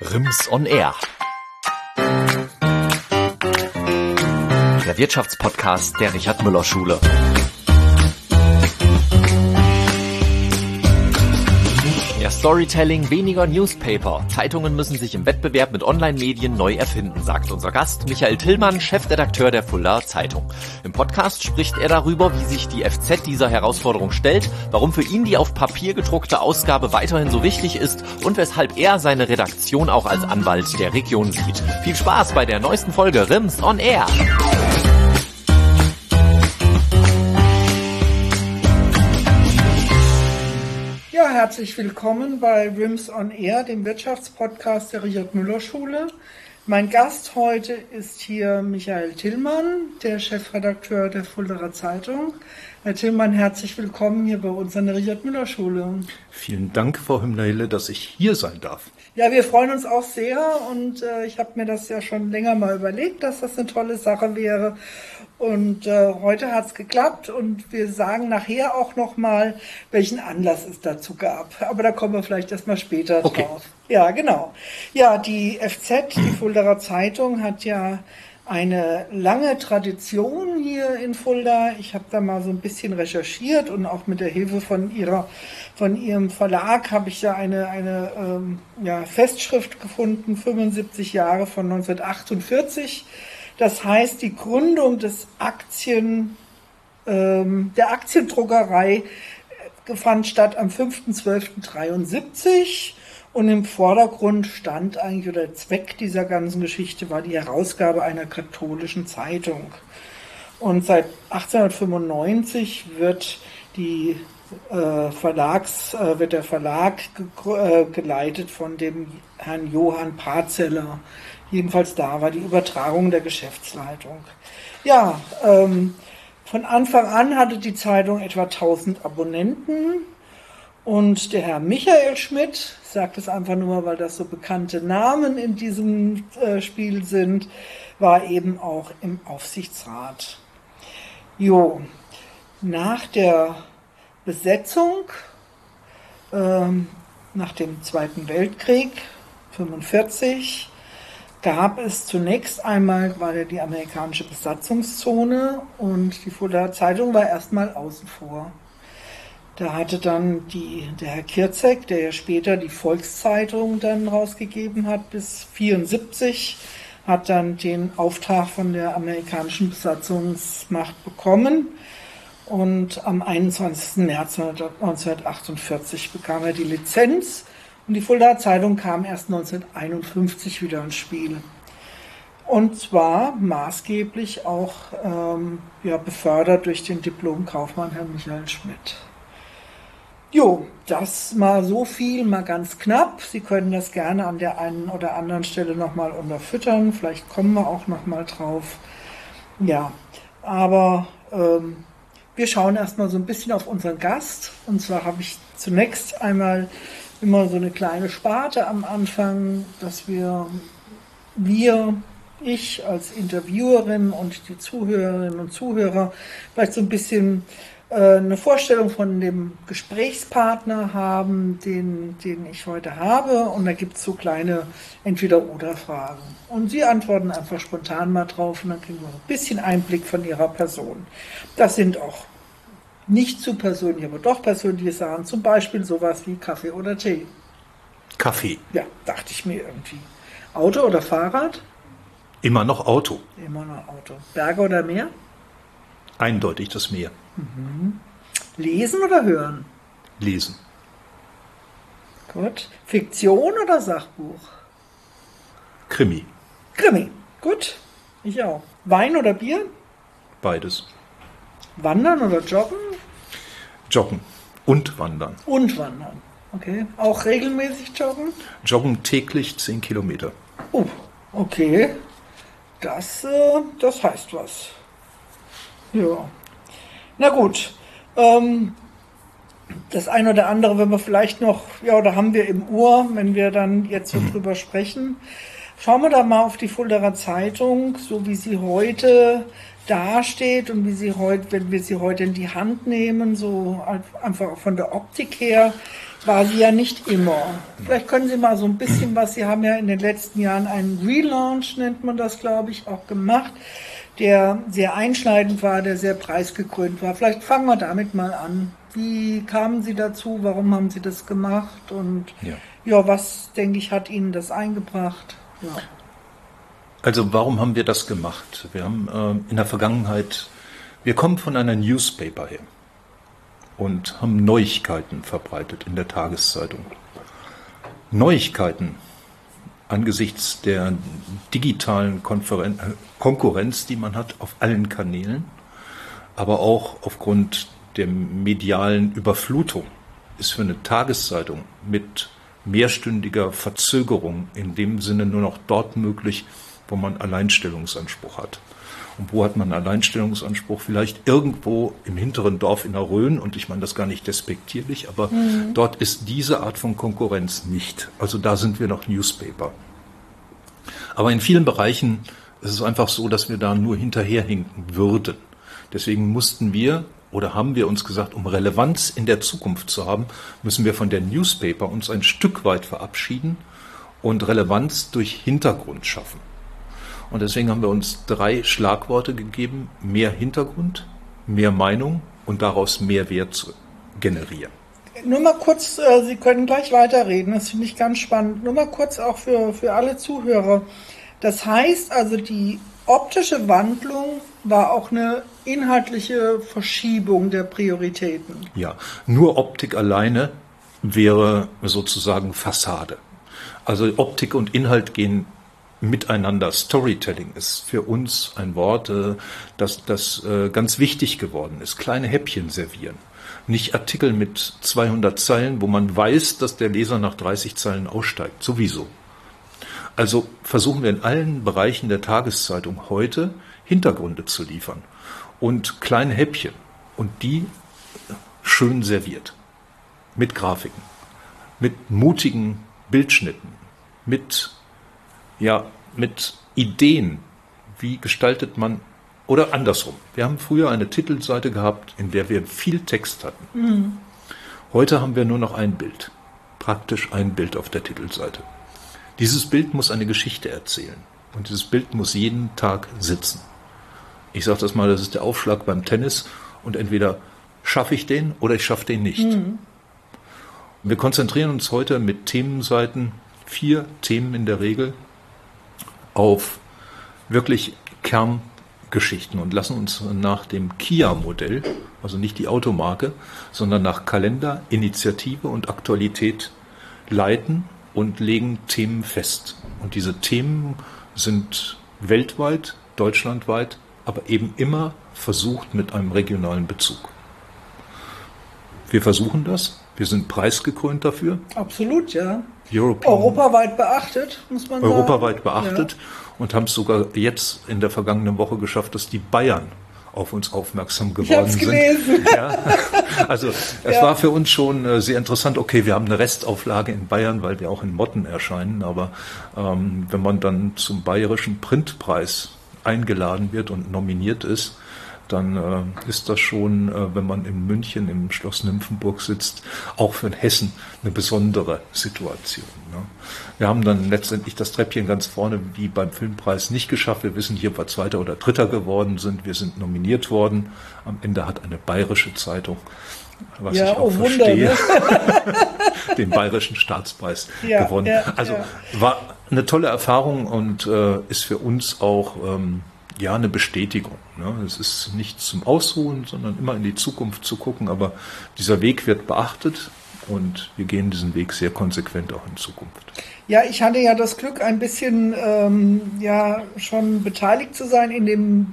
RIMS on Air. Der Wirtschaftspodcast der Richard-Müller-Schule. Mehr Storytelling, weniger Newspaper. Zeitungen müssen sich im Wettbewerb mit Online-Medien neu erfinden, sagt unser Gast Michael Tillmann, Chefredakteur der Fuldaer Zeitung. Im Podcast spricht er darüber, wie sich die FZ dieser Herausforderung stellt, warum für ihn die auf Papier gedruckte Ausgabe weiterhin so wichtig ist und weshalb er seine Redaktion auch als Anwalt der Region sieht. Viel Spaß bei der neuesten Folge RIMS on Air. Ja, herzlich willkommen bei RIMS on Air, dem Wirtschaftspodcast der Richard-Müller-Schule. Mein Gast heute ist hier Michael Tillmann, der Chefredakteur der Fuldaer Zeitung. Herr Tillmann, herzlich willkommen hier bei uns an der Richard-Müller-Schule. Vielen Dank, Frau Hümmler-Hille, dass ich hier sein darf. Ja, wir freuen uns auch sehr und ich habe mir das ja schon länger mal überlegt, dass das eine tolle Sache wäre. Und heute hat es geklappt und wir sagen nachher auch nochmal, welchen Anlass es dazu gab. Aber da kommen wir vielleicht erstmal später drauf. Ja, genau. Ja, die FZ, die Fuldaer Zeitung, hat ja eine lange Tradition hier in Fulda. Ich habe da mal so ein bisschen recherchiert und auch mit der Hilfe von ihrem Verlag habe ich ja eine Festschrift gefunden, 75 Jahre von 1948. Das heißt, die Gründung der Aktiendruckerei fand statt am 5.12.73 und im Vordergrund stand eigentlich, oder der Zweck dieser ganzen Geschichte war die Herausgabe einer katholischen Zeitung. Und seit 1895 wird der Verlag geleitet von dem Herrn Johann Parzeller. Jedenfalls da war die Übertragung der Geschäftsleitung. Ja, von Anfang an hatte die Zeitung etwa 1000 Abonnenten und der Herr Michael Schmidt, ich sage das einfach nur, weil das so bekannte Namen in diesem Spiel sind, war eben auch im Aufsichtsrat. Nach der Besetzung, nach dem Zweiten Weltkrieg, 1945, gab es zunächst einmal, war ja die amerikanische Besatzungszone und die Fuldaer Zeitung war erstmal außen vor. Da hatte dann der Herr Kirzek, der ja später die Volkszeitung dann rausgegeben hat, bis 1974, hat dann den Auftrag von der amerikanischen Besatzungsmacht bekommen. Und am 21. März 1948 bekam er die Lizenz. Und die Fuldaer Zeitung kam erst 1951 wieder ins Spiel. Und zwar maßgeblich auch befördert durch den Diplom-Kaufmann Herrn Michael Schmidt. Das mal so viel, mal ganz knapp. Sie können das gerne an der einen oder anderen Stelle nochmal unterfüttern. Vielleicht kommen wir auch nochmal drauf. Ja, aber wir schauen erstmal so ein bisschen auf unseren Gast. Und zwar habe ich zunächst einmal immer so eine kleine Sparte am Anfang, dass ich als Interviewerin und die Zuhörerinnen und Zuhörer vielleicht so ein bisschen eine Vorstellung von dem Gesprächspartner haben, den ich heute habe. Und da gibt es so kleine Entweder-oder-Fragen. Und Sie antworten einfach spontan mal drauf und dann kriegen wir ein bisschen Einblick von Ihrer Person. Das sind auch nicht zu persönlich, aber doch persönliche Sachen, zum Beispiel sowas wie Kaffee oder Tee. Kaffee. Ja, dachte ich mir irgendwie. Auto oder Fahrrad? Immer noch Auto. Immer noch Auto. Berge oder Meer? Eindeutig das Meer. Mhm. Lesen oder hören? Lesen. Gut. Fiktion oder Sachbuch? Krimi. Krimi. Gut. Ich auch. Wein oder Bier? Beides. Wandern oder Joggen? Joggen und Wandern. Und Wandern. Okay. Auch regelmäßig joggen? Joggen täglich 10 Kilometer. Okay. Das heißt was. Ja. Na gut. Das eine oder andere, wenn wir vielleicht noch, oder haben wir im Ohr, wenn wir dann jetzt so drüber sprechen. Schauen wir da mal auf die Fuldaer Zeitung, so wie sie heute dasteht und wenn wir sie heute in die Hand nehmen, so einfach von der Optik her. War sie ja nicht immer. Vielleicht können Sie mal so ein bisschen was, Sie haben ja in den letzten Jahren einen Relaunch, nennt man das, glaube ich, auch gemacht, der sehr einschneidend war, der sehr preisgekrönt war. Vielleicht fangen wir damit mal an. Wie kamen Sie dazu? Warum haben Sie das gemacht? Und ja, was, denke ich, hat Ihnen das eingebracht? Ja. Also warum haben wir das gemacht? Wir haben in der Vergangenheit, wir kommen von einer Newspaper her und haben Neuigkeiten verbreitet in der Tageszeitung. Neuigkeiten angesichts der digitalen Konkurrenz, die man hat auf allen Kanälen, aber auch aufgrund der medialen Überflutung, ist für eine Tageszeitung mit mehrstündiger Verzögerung in dem Sinne nur noch dort möglich, wo man Alleinstellungsanspruch hat. Und wo hat man Alleinstellungsanspruch? Vielleicht irgendwo im hinteren Dorf in der Rhön, und ich meine das gar nicht despektierlich, aber dort ist diese Art von Konkurrenz nicht. Also da sind wir noch Newspaper. Aber in vielen Bereichen ist es einfach so, dass wir da nur hinterherhinken würden. Deswegen mussten wir oder haben wir uns gesagt, um Relevanz in der Zukunft zu haben, müssen wir von der Newspaper uns ein Stück weit verabschieden und Relevanz durch Hintergrund schaffen. Und deswegen haben wir uns 3 Schlagworte gegeben: mehr Hintergrund, mehr Meinung und daraus mehr Wert zu generieren. Nur mal kurz, Sie können gleich weiterreden, das finde ich ganz spannend. Nur mal kurz auch für alle Zuhörer. Das heißt also, die optische Wandlung war auch eine inhaltliche Verschiebung der Prioritäten. Ja, nur Optik alleine wäre sozusagen Fassade. Also Optik und Inhalt gehen miteinander. Storytelling ist für uns ein Wort, das ganz wichtig geworden ist. Kleine Häppchen servieren. Nicht Artikel mit 200 Zeilen, wo man weiß, dass der Leser nach 30 Zeilen aussteigt. Sowieso. Also versuchen wir in allen Bereichen der Tageszeitung heute Hintergründe zu liefern und kleine Häppchen und die schön serviert. Mit Grafiken, mit mutigen Bildschnitten, mit Ideen, wie gestaltet man, oder andersrum. Wir haben früher eine Titelseite gehabt, in der wir viel Text hatten. Heute haben wir nur noch ein Bild, praktisch ein Bild auf der Titelseite. Dieses Bild muss eine Geschichte erzählen und dieses Bild muss jeden Tag sitzen. Ich sage das mal, das ist der Aufschlag beim Tennis und entweder schaffe ich den oder ich schaffe den nicht. Wir konzentrieren uns heute mit Themenseiten, 4 Themen in der Regel, auf wirklich Kerngeschichten und lassen uns nach dem Kia-Modell, also nicht die Automarke, sondern nach Kalender, Initiative und Aktualität leiten und legen Themen fest. Und diese Themen sind weltweit, deutschlandweit, aber eben immer versucht mit einem regionalen Bezug. Wir versuchen das. Wir sind preisgekrönt dafür. Absolut, ja. Europaweit beachtet, muss man sagen. Europaweit beachtet und haben es sogar jetzt in der vergangenen Woche geschafft, dass die Bayern auf uns aufmerksam geworden sind. Gelesen. Ja. Also es war für uns schon sehr interessant. Okay, wir haben eine Restauflage in Bayern, weil wir auch in Motten erscheinen. Aber wenn man dann zum Bayerischen Printpreis eingeladen wird und nominiert ist, dann ist das schon, wenn man in München im Schloss Nymphenburg sitzt, auch für Hessen eine besondere Situation. Ne? Wir haben dann letztendlich das Treppchen ganz vorne wie beim Filmpreis nicht geschafft. Wir wissen nicht, ob wir Zweiter oder Dritter geworden sind. Wir sind nominiert worden. Am Ende hat eine bayerische Zeitung, was ich auch verstehe, den Bayerischen Staatspreis gewonnen. Also war eine tolle Erfahrung und ist für uns auch eine Bestätigung. Ne? Es ist nicht zum Ausruhen, sondern immer in die Zukunft zu gucken. Aber dieser Weg wird beachtet und wir gehen diesen Weg sehr konsequent auch in Zukunft. Ja, ich hatte ja das Glück, ein bisschen schon beteiligt zu sein in dem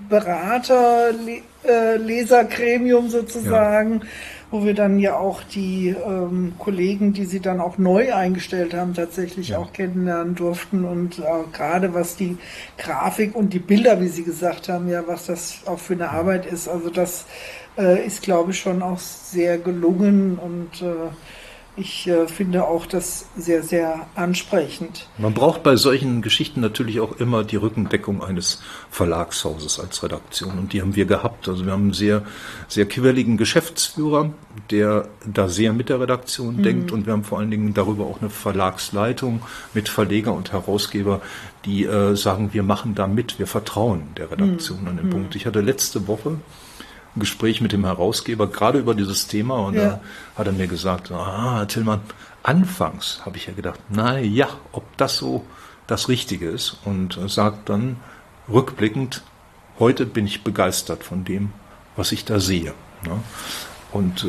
Berater-Lesergremium sozusagen, wo wir dann ja auch die Kollegen, die sie dann auch neu eingestellt haben, tatsächlich auch kennenlernen durften. Und gerade was die Grafik und die Bilder, wie Sie gesagt haben, was das auch für eine Arbeit ist. Also das ist, glaube ich, schon auch sehr gelungen und Ich finde auch das sehr, sehr ansprechend. Man braucht bei solchen Geschichten natürlich auch immer die Rückendeckung eines Verlagshauses als Redaktion. Und die haben wir gehabt. Also wir haben einen sehr, sehr quirligen Geschäftsführer, der da sehr mit der Redaktion denkt. Und wir haben vor allen Dingen darüber auch eine Verlagsleitung mit Verleger und Herausgeber, die sagen, wir machen da mit, wir vertrauen der Redaktion an den Punkt. Ich hatte letzte Woche ein Gespräch mit dem Herausgeber, gerade über dieses Thema, und da hat er mir gesagt, Herr Tillmann, anfangs habe ich ja gedacht, na ja, ob das so das Richtige ist, und sagt dann rückblickend, heute bin ich begeistert von dem, was ich da sehe. Ne? Und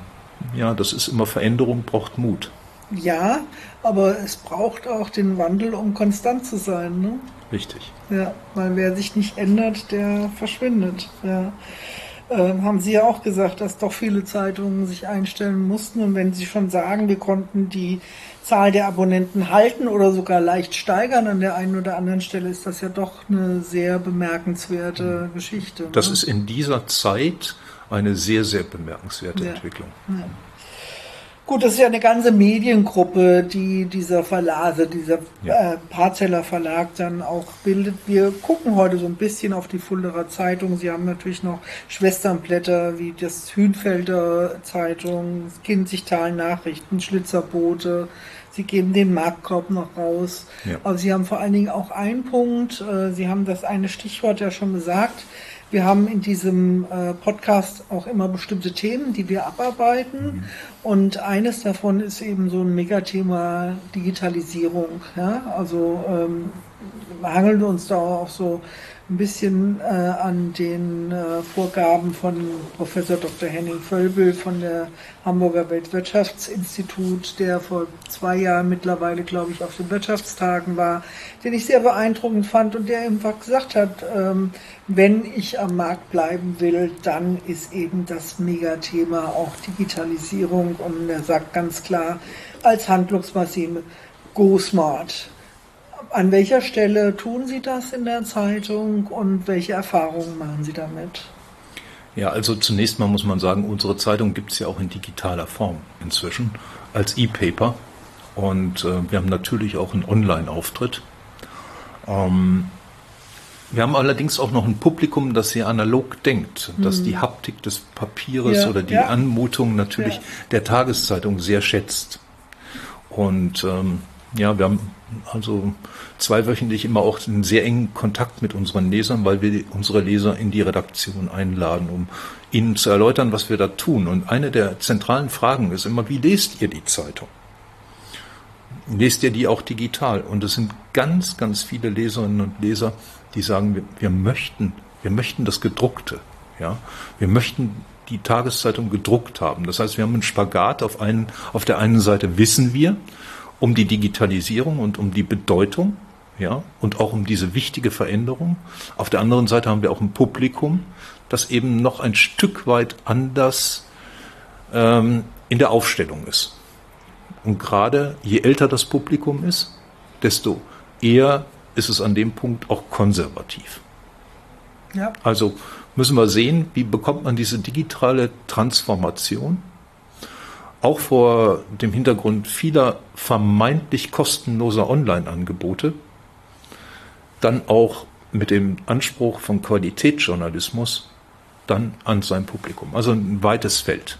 das ist immer, Veränderung braucht Mut. Ja, aber es braucht auch den Wandel, um konstant zu sein. Ne? Richtig. Ja, weil wer sich nicht ändert, der verschwindet. Ja. Haben Sie ja auch gesagt, dass doch viele Zeitungen sich einstellen mussten. Und wenn Sie schon sagen, wir konnten die Zahl der Abonnenten halten oder sogar leicht steigern an der einen oder anderen Stelle, ist das ja doch eine sehr bemerkenswerte Geschichte. Das ist in dieser Zeit eine sehr, sehr bemerkenswerte Entwicklung. Ja. Gut, das ist ja eine ganze Mediengruppe, die dieser Verlag, dieser Parzeller Verlag dann auch bildet. Wir gucken heute so ein bisschen auf die Fuldaer Zeitung. Sie haben natürlich noch Schwesternblätter wie das Hünfelder Zeitung, das Kinzigtal Nachrichten, Schlitzerbote. Sie geben den Marktkorb noch raus. Ja. Aber Sie haben vor allen Dingen auch einen Punkt. Sie haben das eine Stichwort ja schon gesagt. Wir haben in diesem Podcast auch immer bestimmte Themen, die wir abarbeiten. Und eines davon ist eben so ein Megathema Digitalisierung. Ja? Also wir hangeln uns da auch so ein bisschen an den Vorgaben von Professor Dr. Henning Völbel von der Hamburger Weltwirtschaftsinstitut, der vor 2 Jahren mittlerweile, glaube ich, auf den Wirtschaftstagen war, den ich sehr beeindruckend fand und der einfach gesagt hat, wenn ich am Markt bleiben will, dann ist eben das Megathema auch Digitalisierung, und er sagt ganz klar, als Handlungsmaschine, go smart. An welcher Stelle tun Sie das in der Zeitung und welche Erfahrungen machen Sie damit? Ja, also zunächst mal muss man sagen, unsere Zeitung gibt es ja auch in digitaler Form inzwischen als E-Paper, und wir haben natürlich auch einen Online-Auftritt. Wir haben allerdings auch noch ein Publikum, das sehr analog denkt, das die Haptik des Papieres oder die Anmutung natürlich der Tageszeitung sehr schätzt. Und wir haben also zweiwöchentlich immer auch einen sehr engen Kontakt mit unseren Lesern, weil wir unsere Leser in die Redaktion einladen, um ihnen zu erläutern, was wir da tun. Und eine der zentralen Fragen ist immer, wie lest ihr die Zeitung? Lest ihr die auch digital? Und es sind ganz, ganz viele Leserinnen und Leser, die sagen, wir möchten das Gedruckte. Ja? Wir möchten die Tageszeitung gedruckt haben. Das heißt, wir haben einen Spagat. Auf der einen Seite wissen wir um die Digitalisierung und um die Bedeutung, ja, und auch um diese wichtige Veränderung. Auf der anderen Seite haben wir auch ein Publikum, das eben noch ein Stück weit anders in der Aufstellung ist. Und gerade je älter das Publikum ist, desto eher ist es an dem Punkt auch konservativ. Ja. Also müssen wir sehen, wie bekommt man diese digitale Transformation, auch vor dem Hintergrund vieler vermeintlich kostenloser Online-Angebote, dann auch mit dem Anspruch von Qualitätsjournalismus dann an sein Publikum. Also ein weites Feld.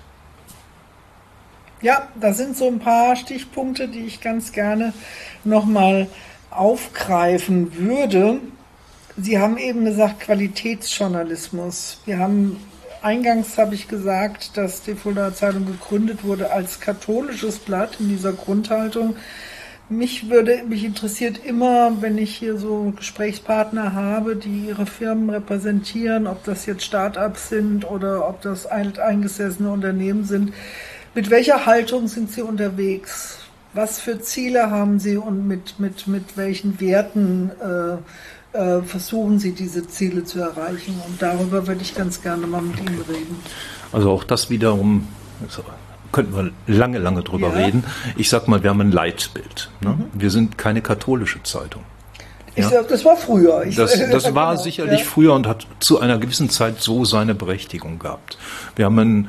Ja, da sind so ein paar Stichpunkte, die ich ganz gerne nochmal aufgreifen würde. Sie haben eben gesagt, Qualitätsjournalismus. Eingangs habe ich gesagt, dass die Fuldaer Zeitung gegründet wurde als katholisches Blatt in dieser Grundhaltung. Mich interessiert immer, wenn ich hier so Gesprächspartner habe, die ihre Firmen repräsentieren, ob das jetzt Start-ups sind oder ob das alteingesessene Unternehmen sind. Mit welcher Haltung sind Sie unterwegs? Was für Ziele haben Sie und mit welchen Werten versuchen Sie, diese Ziele zu erreichen? Und darüber würde ich ganz gerne mal mit Ihnen reden. Also auch das wiederum, könnten wir lange drüber reden. Ich sag mal, wir haben ein Leitbild. Ne? Wir sind keine katholische Zeitung. Ja? Das war früher. Das war sicherlich früher und hat zu einer gewissen Zeit so seine Berechtigung gehabt. Wir haben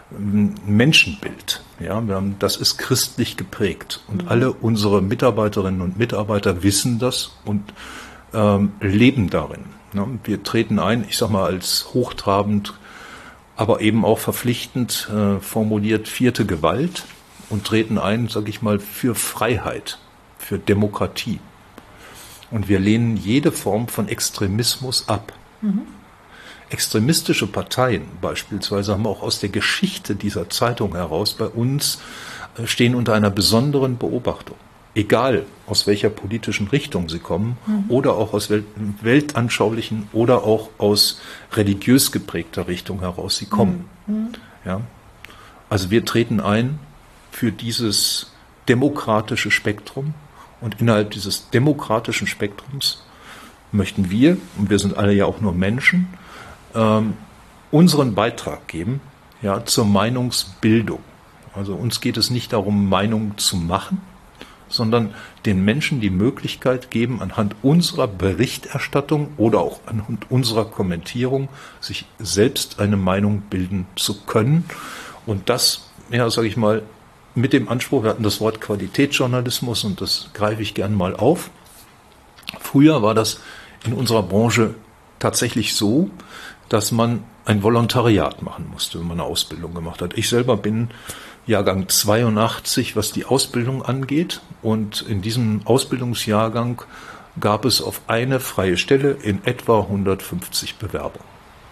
Menschenbild. Ja, das ist christlich geprägt. Und alle unsere Mitarbeiterinnen und Mitarbeiter wissen das und leben darin. Ne? Wir treten ein, ich sag mal, als hochtrabend, aber eben auch verpflichtend formuliert 4. Gewalt und treten ein, sag ich mal, für Freiheit, für Demokratie. Und wir lehnen jede Form von Extremismus ab. Extremistische Parteien beispielsweise haben auch aus der Geschichte dieser Zeitung heraus bei uns stehen unter einer besonderen Beobachtung. Egal aus welcher politischen Richtung sie kommen oder auch aus weltanschaulichen oder auch aus religiös geprägter Richtung heraus sie kommen. Ja? Also wir treten ein für dieses demokratische Spektrum und innerhalb dieses demokratischen Spektrums möchten wir, und wir sind alle ja auch nur Menschen, unseren Beitrag geben, ja, zur Meinungsbildung. Also uns geht es nicht darum, Meinungen zu machen, sondern den Menschen die Möglichkeit geben, anhand unserer Berichterstattung oder auch anhand unserer Kommentierung sich selbst eine Meinung bilden zu können. Und das, ja, sage ich mal, mit dem Anspruch, wir hatten das Wort Qualitätsjournalismus und das greife ich gern mal auf. Früher war das in unserer Branche tatsächlich so, dass man ein Volontariat machen musste, wenn man eine Ausbildung gemacht hat. Ich selber bin Jahrgang 82, was die Ausbildung angeht. Und in diesem Ausbildungsjahrgang gab es auf eine freie Stelle in etwa 150 Bewerbungen.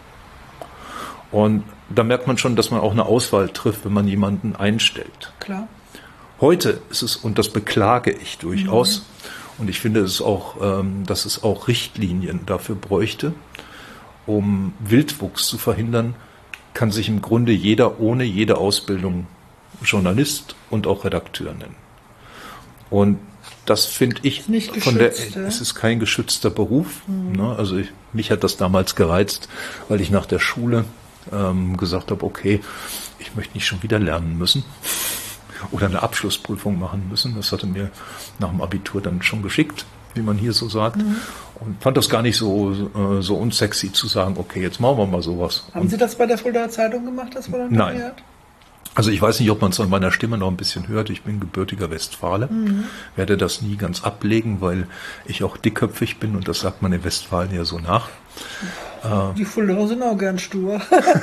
Und da merkt man schon, dass man auch eine Auswahl trifft, wenn man jemanden einstellt. Klar. Heute ist es, und das beklage ich durchaus, und ich finde es auch, dass es auch Richtlinien dafür bräuchte, um Wildwuchs zu verhindern, kann sich im Grunde jeder ohne jede Ausbildung Journalist und auch Redakteur nennen. Und das finde ich nicht es ist kein geschützter Beruf. Ne? Also mich hat das damals gereizt, weil ich nach der Schule gesagt habe, okay, ich möchte nicht schon wieder lernen müssen oder eine Abschlussprüfung machen müssen. Das hatte mir nach dem Abitur dann schon geschickt, wie man hier so sagt. Und fand das gar nicht so unsexy zu sagen, okay, jetzt machen wir mal sowas. Haben Sie das bei der Fuldaer Zeitung gemacht, das Volontariat? Nein. Also ich weiß nicht, ob man es an meiner Stimme noch ein bisschen hört. Ich bin gebürtiger Westfale, werde das nie ganz ablegen, weil ich auch dickköpfig bin und das sagt man in Westfalen ja so nach. Die Fuldaer sind auch gern stur.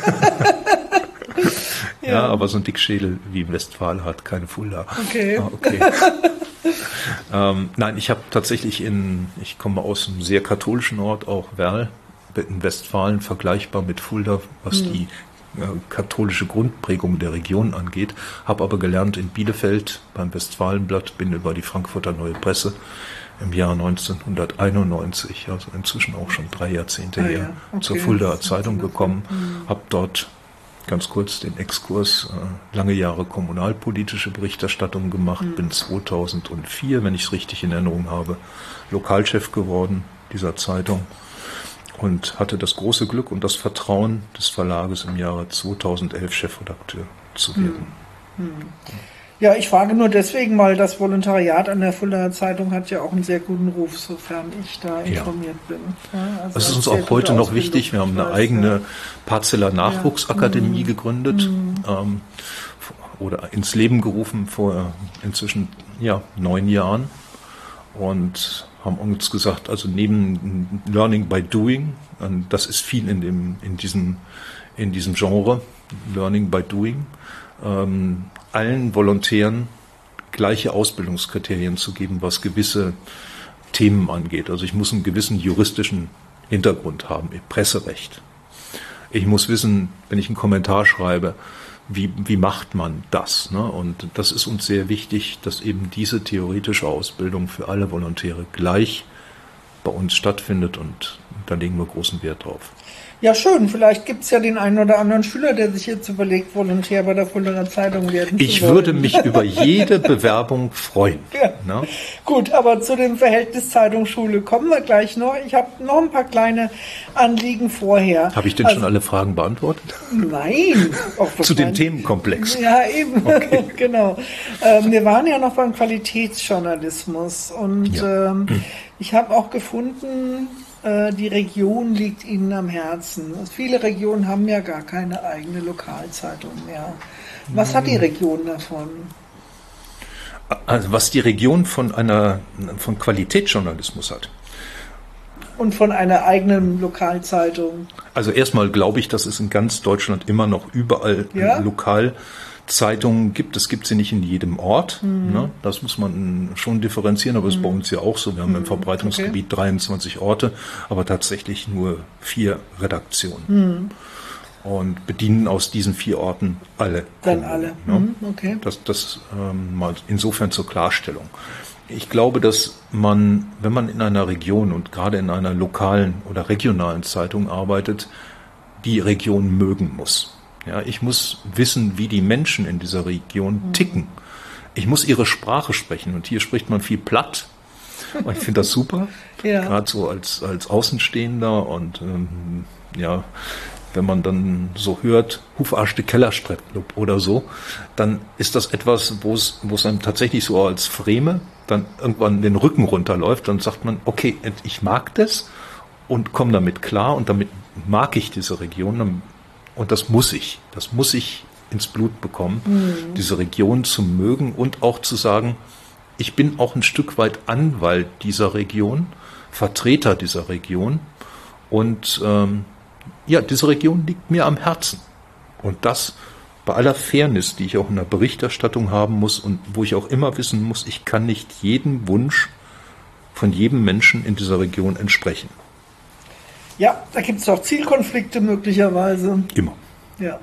Ja, aber so ein Dickschädel wie in Westfalen hat keine Fulda. Okay. Nein, ich habe tatsächlich ich komme aus einem sehr katholischen Ort, auch Werl, in Westfalen vergleichbar mit Fulda, was die katholische Grundprägung der Region angeht, habe aber gelernt in Bielefeld beim Westfalenblatt, bin über die Frankfurter Neue Presse im Jahr 1991, also inzwischen auch schon 3 Jahrzehnte her, zur Fuldaer Zeitung gekommen, habe dort ganz kurz den Exkurs, lange Jahre kommunalpolitische Berichterstattung gemacht, bin 2004, wenn ich es richtig in Erinnerung habe, Lokalchef geworden dieser Zeitung. Und hatte das große Glück und das Vertrauen des Verlages im Jahre 2011 Chefredakteur zu werden. Ja, ich frage nur deswegen, weil das Volontariat an der Fuldaer Zeitung hat ja auch einen sehr guten Ruf, sofern ich da informiert bin. Ja, also das ist uns auch heute noch wichtig. Wir haben eine eigene Parzeller Nachwuchsakademie gegründet oder ins Leben gerufen vor inzwischen 9 Jahren und haben uns gesagt, also neben Learning by Doing, das ist viel in diesem Genre, Learning by Doing, allen Volontären gleiche Ausbildungskriterien zu geben, was gewisse Themen angeht. Also ich muss einen gewissen juristischen Hintergrund haben, Presserecht. Ich muss wissen, wenn ich einen Kommentar schreibe, wie macht man das? Ne? Und das ist uns sehr wichtig, dass eben diese theoretische Ausbildung für alle Volontäre gleich bei uns stattfindet und da legen wir großen Wert drauf. Ja, schön. Vielleicht gibt es ja den einen oder anderen Schüler, der sich jetzt überlegt, Volontär bei der Fuldaer Zeitung werden zu wollen. Ich würde mich über jede Bewerbung freuen. Ja. Ne? Gut, aber zu dem Verhältnis Zeitung-Schule kommen wir gleich noch. Ich habe noch ein paar kleine Anliegen vorher. Habe ich denn schon alle Fragen beantwortet? Nein. Zu dem Themenkomplex. Ja, eben. Okay. Genau. Wir waren ja noch beim Qualitätsjournalismus und ich habe auch gefunden, die Region liegt Ihnen am Herzen. Viele Regionen haben ja gar keine eigene Lokalzeitung mehr. Was hat die Region davon? Also was die Region von Qualitätsjournalismus hat. Und von einer eigenen Lokalzeitung. Also erstmal glaube ich, dass es in ganz Deutschland immer noch überall Lokalzeitungen gibt. Es gibt sie nicht in jedem Ort. Ne? Das muss man schon differenzieren, aber das ist bei uns ja auch so. Wir haben im Verbreitungsgebiet 23 Orte, aber tatsächlich nur 4 Redaktionen. Und bedienen aus diesen 4 Orten alle. Dann alle. Ne? Okay. Das mal insofern zur Klarstellung. Ich glaube, dass man, wenn man in einer Region und gerade in einer lokalen oder regionalen Zeitung arbeitet, die Region mögen muss. Ja, ich muss wissen, wie die Menschen in dieser Region ticken. Ich muss ihre Sprache sprechen und hier spricht man viel platt. Und ich finde das super, gerade so als Außenstehender und wenn man dann so hört, Hufarsch de Kellerstrettlup oder so, dann ist das etwas, wo es einem tatsächlich so als Freme dann irgendwann den Rücken runterläuft. Dann sagt man, okay, ich mag das und komme damit klar und damit mag ich diese Region und das muss ich ins Blut bekommen, diese Region zu mögen und auch zu sagen, ich bin auch ein Stück weit Anwalt dieser Region, Vertreter dieser Region und diese Region liegt mir am Herzen. Und das bei aller Fairness, die ich auch in der Berichterstattung haben muss und wo ich auch immer wissen muss, ich kann nicht jedem Wunsch von jedem Menschen in dieser Region entsprechen. Ja, da gibt es auch Zielkonflikte möglicherweise. Immer. Ja.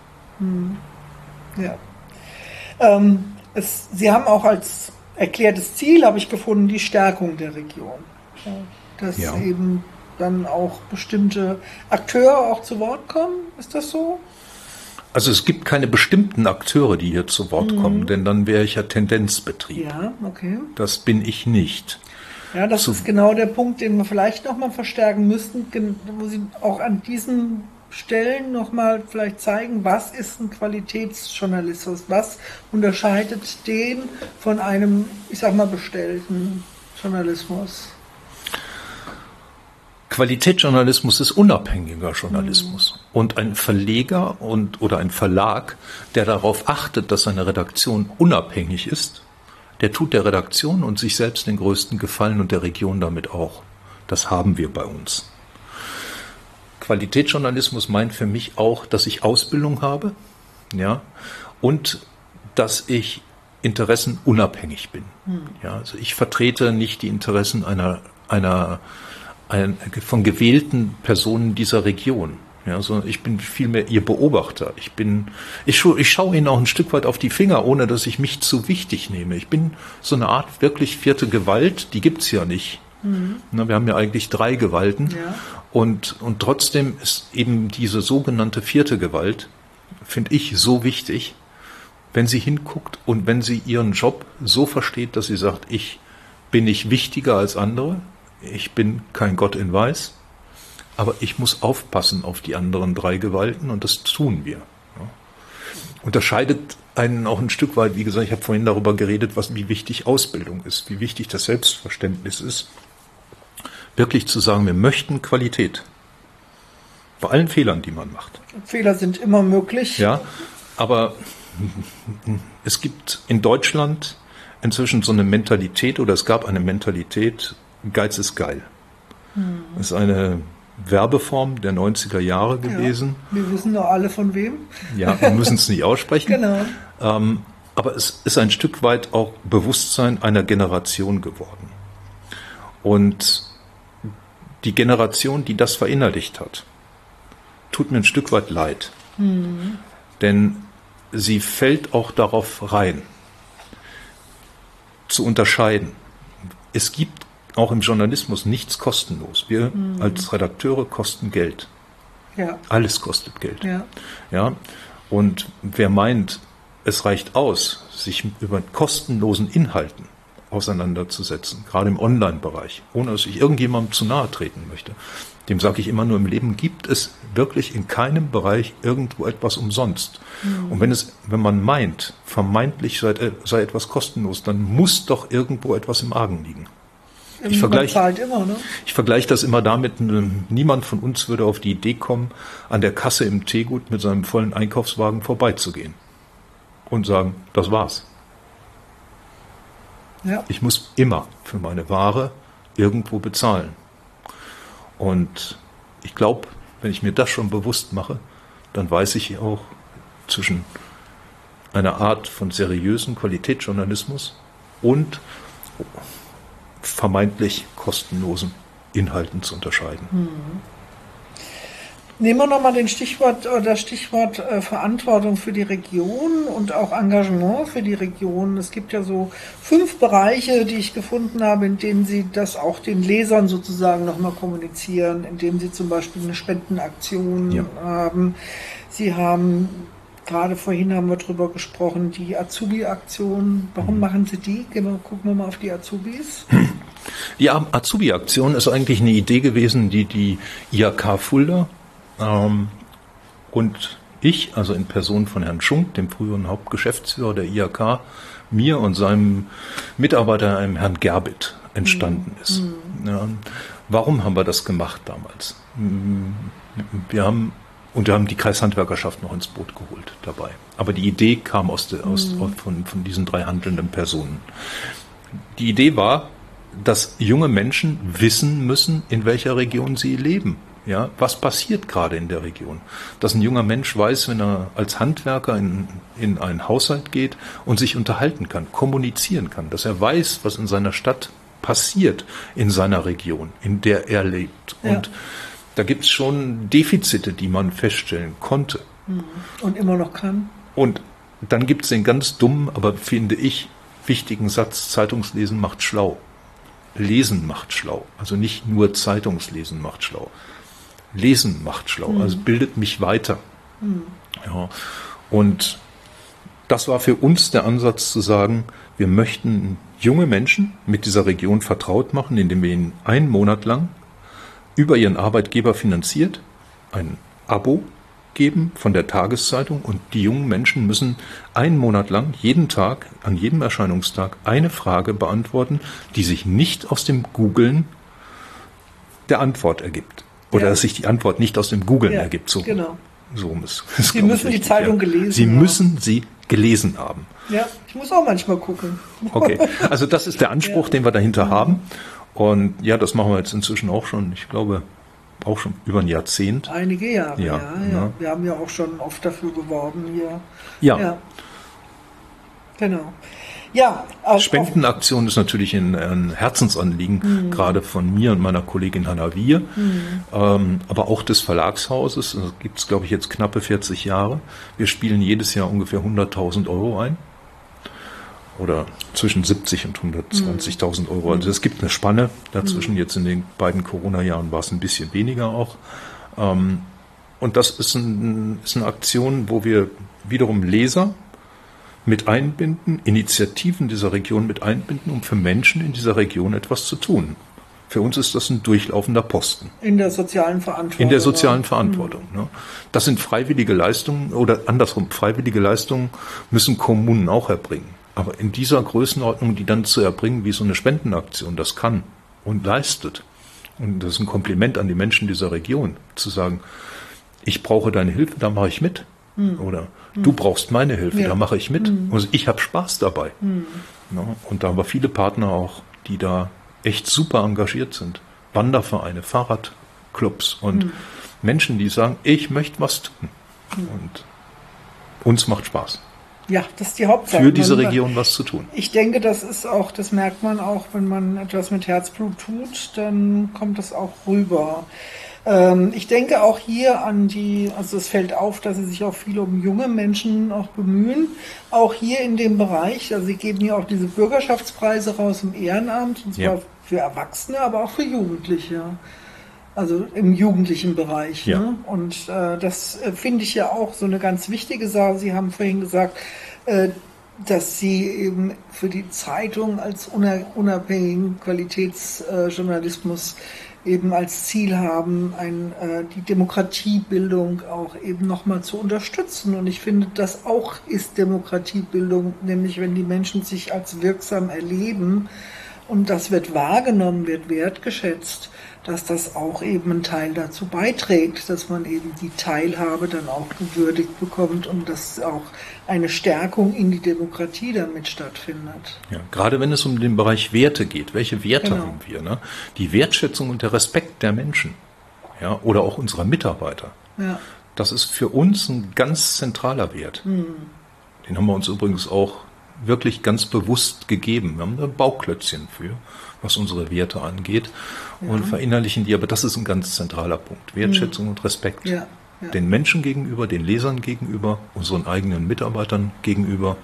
Sie haben auch als erklärtes Ziel, habe ich gefunden, die Stärkung der Region. Dass eben dann auch bestimmte Akteure auch zu Wort kommen. Ist das so? Also es gibt keine bestimmten Akteure, die hier zu Wort kommen, denn dann wäre ich ja Tendenzbetrieb. Ja, okay. Das bin ich nicht. Ja, das ist genau der Punkt, den wir vielleicht nochmal verstärken müssten, wo Sie auch an diesen Stellen nochmal vielleicht zeigen, was ist ein Qualitätsjournalismus, was unterscheidet den von einem, ich sag mal, bestellten Journalismus. Qualitätsjournalismus ist unabhängiger Journalismus. Und ein Verleger oder ein Verlag, der darauf achtet, dass seine Redaktion unabhängig ist, der tut der Redaktion und sich selbst den größten Gefallen und der Region damit auch. Das haben wir bei uns. Qualitätsjournalismus meint für mich auch, dass ich Ausbildung habe, und dass ich interessenunabhängig bin. Ja, also ich vertrete nicht die Interessen von gewählten Personen dieser Region. Ja, sondern ich bin vielmehr ihr Beobachter. Ich schaue ihnen auch ein Stück weit auf die Finger, ohne dass ich mich zu wichtig nehme. Ich bin so eine Art wirklich 4. Gewalt, die gibt's ja nicht. Wir haben ja eigentlich 3 Gewalten. Ja. Und trotzdem ist eben diese sogenannte 4. Gewalt, finde ich, so wichtig, wenn sie hinguckt und wenn sie ihren Job so versteht, dass sie sagt, ich bin nicht wichtiger als andere, ich bin kein Gott in Weiß, aber ich muss aufpassen auf die anderen 3 Gewalten und das tun wir. Ja. Unterscheidet einen auch ein Stück weit, wie gesagt, ich habe vorhin darüber geredet, wie wichtig Ausbildung ist, wie wichtig das Selbstverständnis ist, wirklich zu sagen, wir möchten Qualität. Bei allen Fehlern, die man macht. Fehler sind immer möglich. Ja, aber es gibt in Deutschland inzwischen so eine Mentalität, oder es gab eine Mentalität, Geiz ist geil. Das ist eine Werbeform der 90er Jahre gewesen. Ja, wir wissen doch alle von wem. Ja, wir müssen es nicht aussprechen. Genau. Aber es ist ein Stück weit auch Bewusstsein einer Generation geworden. Und die Generation, die das verinnerlicht hat, tut mir ein Stück weit leid. Denn sie fällt auch darauf rein, zu unterscheiden. Es gibt auch im Journalismus nichts kostenlos. Wir als Redakteure kosten Geld. Ja. Alles kostet Geld. Ja. Ja. Und wer meint, es reicht aus, sich über kostenlosen Inhalten auseinanderzusetzen, gerade im Online-Bereich, ohne dass ich irgendjemandem zu nahe treten möchte, dem sage ich immer nur, im Leben gibt es wirklich in keinem Bereich irgendwo etwas umsonst. Und wenn man meint, vermeintlich sei etwas kostenlos, dann muss doch irgendwo etwas im Argen liegen. Man zahlt immer, ne? Ich vergleiche das immer damit, niemand von uns würde auf die Idee kommen, an der Kasse im Teegut mit seinem vollen Einkaufswagen vorbeizugehen und sagen, das war's. Ja. Ich muss immer für meine Ware irgendwo bezahlen. Und ich glaube, wenn ich mir das schon bewusst mache, dann weiß ich auch zwischen einer Art von seriösen Qualitätsjournalismus und vermeintlich kostenlosen Inhalten zu unterscheiden. Nehmen wir nochmal das Stichwort Verantwortung für die Region und auch Engagement für die Region. Es gibt ja so 5 Bereiche, die ich gefunden habe, in denen Sie das auch den Lesern sozusagen nochmal kommunizieren, indem Sie zum Beispiel eine Spendenaktion haben. Sie haben, gerade vorhin haben wir drüber gesprochen, die Azubi-Aktion. Warum machen Sie die? Gucken wir mal auf die Azubis. Die Azubi-Aktion ist eigentlich eine Idee gewesen, die IHK Fulda und ich, also in Person von Herrn Schunk, dem früheren Hauptgeschäftsführer der IHK, mir und seinem Mitarbeiter, einem Herrn Gerbit, entstanden ist. Ja, warum haben wir das gemacht damals? Wir haben die Kreishandwerkerschaft noch ins Boot geholt dabei. Aber die Idee kam von diesen 3 handelnden Personen. Die Idee war, dass junge Menschen wissen müssen, in welcher Region sie leben. Ja, was passiert gerade in der Region? Dass ein junger Mensch weiß, wenn er als Handwerker in einen Haushalt geht und sich unterhalten kann, kommunizieren kann, dass er weiß, was in seiner Stadt passiert, in seiner Region, in der er lebt. Ja. Und da gibt es schon Defizite, die man feststellen konnte. Und immer noch kann. Und dann gibt es den ganz dummen, aber finde ich wichtigen Satz, Zeitungslesen macht schlau. Lesen macht schlau. Also nicht nur Zeitungslesen macht schlau. Lesen macht schlau, also bildet mich weiter. Ja. Und das war für uns der Ansatz zu sagen, wir möchten junge Menschen mit dieser Region vertraut machen, indem wir ihnen 1 Monat lang über ihren Arbeitgeber finanziert ein Abo geben von der Tageszeitung und die jungen Menschen müssen 1 Monat lang jeden Tag, an jedem Erscheinungstag eine Frage beantworten, die sich nicht aus dem Googlen der Antwort ergibt. Oder dass sich die Antwort nicht aus dem Googlen ergibt. So, genau. So ist Sie müssen die Zeitung gelesen haben. Sie müssen sie gelesen haben. Ja, ich muss auch manchmal gucken. Okay, also das ist der Anspruch, den wir dahinter haben. Und ja, das machen wir jetzt inzwischen auch schon, ich glaube, auch schon über ein Jahrzehnt. Einige Jahre, ja. Wir haben ja auch schon oft dafür geworben hier. Ja. Genau. Ja, Spendenaktion ist natürlich ein Herzensanliegen, gerade von mir und meiner Kollegin Hanna Wier, aber auch des Verlagshauses. Das gibt es, glaube ich, jetzt knappe 40 Jahre. Wir spielen jedes Jahr ungefähr 100.000 Euro ein. Oder zwischen 70 und 120.000 Euro. Also es gibt eine Spanne dazwischen. Jetzt in den beiden Corona-Jahren war es ein bisschen weniger auch. Und das ist eine Aktion, wo wir wiederum Leser mit einbinden, Initiativen dieser Region mit einbinden, um für Menschen in dieser Region etwas zu tun. Für uns ist das ein durchlaufender Posten. In der sozialen Verantwortung. In der sozialen Verantwortung. Ne? Das sind freiwillige Leistungen oder andersrum, freiwillige Leistungen müssen Kommunen auch erbringen. Aber in dieser Größenordnung, die dann zu erbringen, wie so eine Spendenaktion das kann und leistet. Und das ist ein Kompliment an die Menschen dieser Region, zu sagen, ich brauche deine Hilfe, da mache ich mit. Oder du brauchst meine Hilfe, da mache ich mit. Also ich habe Spaß dabei. Ja, und da haben wir viele Partner auch, die da echt super engagiert sind. Wandervereine, Fahrradclubs und Menschen, die sagen, ich möchte was tun. Und uns macht Spaß. Ja, das ist die Hauptsache. Für diese Region was zu tun. Ich denke, das merkt man auch, wenn man etwas mit Herzblut tut, dann kommt das auch rüber. Ich denke auch hier also es fällt auf, dass sie sich auch viel um junge Menschen auch bemühen. Auch hier in dem Bereich, also sie geben hier auch diese Bürgerschaftspreise raus im Ehrenamt, und zwar für Erwachsene, aber auch für Jugendliche. Also im jugendlichen Bereich. Ja. Ne? Und das finde ich ja auch so eine ganz wichtige Sache. Sie haben vorhin gesagt, dass Sie eben für die Zeitung als unabhängigen Qualitätsjournalismus eben als Ziel haben, die Demokratiebildung auch eben nochmal zu unterstützen. Und ich finde, das auch ist Demokratiebildung, nämlich wenn die Menschen sich als wirksam erleben, und das wird wahrgenommen, wird wertgeschätzt, dass das auch eben einen Teil dazu beiträgt, dass man eben die Teilhabe dann auch gewürdigt bekommt und dass auch eine Stärkung in die Demokratie damit stattfindet. Ja, gerade wenn es um den Bereich Werte geht. Welche Werte Genau. haben wir? Ne? Die Wertschätzung und der Respekt der Menschen, ja, oder auch unserer Mitarbeiter. Ja. Das ist für uns ein ganz zentraler Wert. Den haben wir uns übrigens auch wirklich ganz bewusst gegeben. Wir haben da Bauklötzchen für, was unsere Werte angeht, und verinnerlichen die. Aber das ist ein ganz zentraler Punkt. Wertschätzung und Respekt. Ja. Ja. Den Menschen gegenüber, den Lesern gegenüber, unseren eigenen Mitarbeitern gegenüber.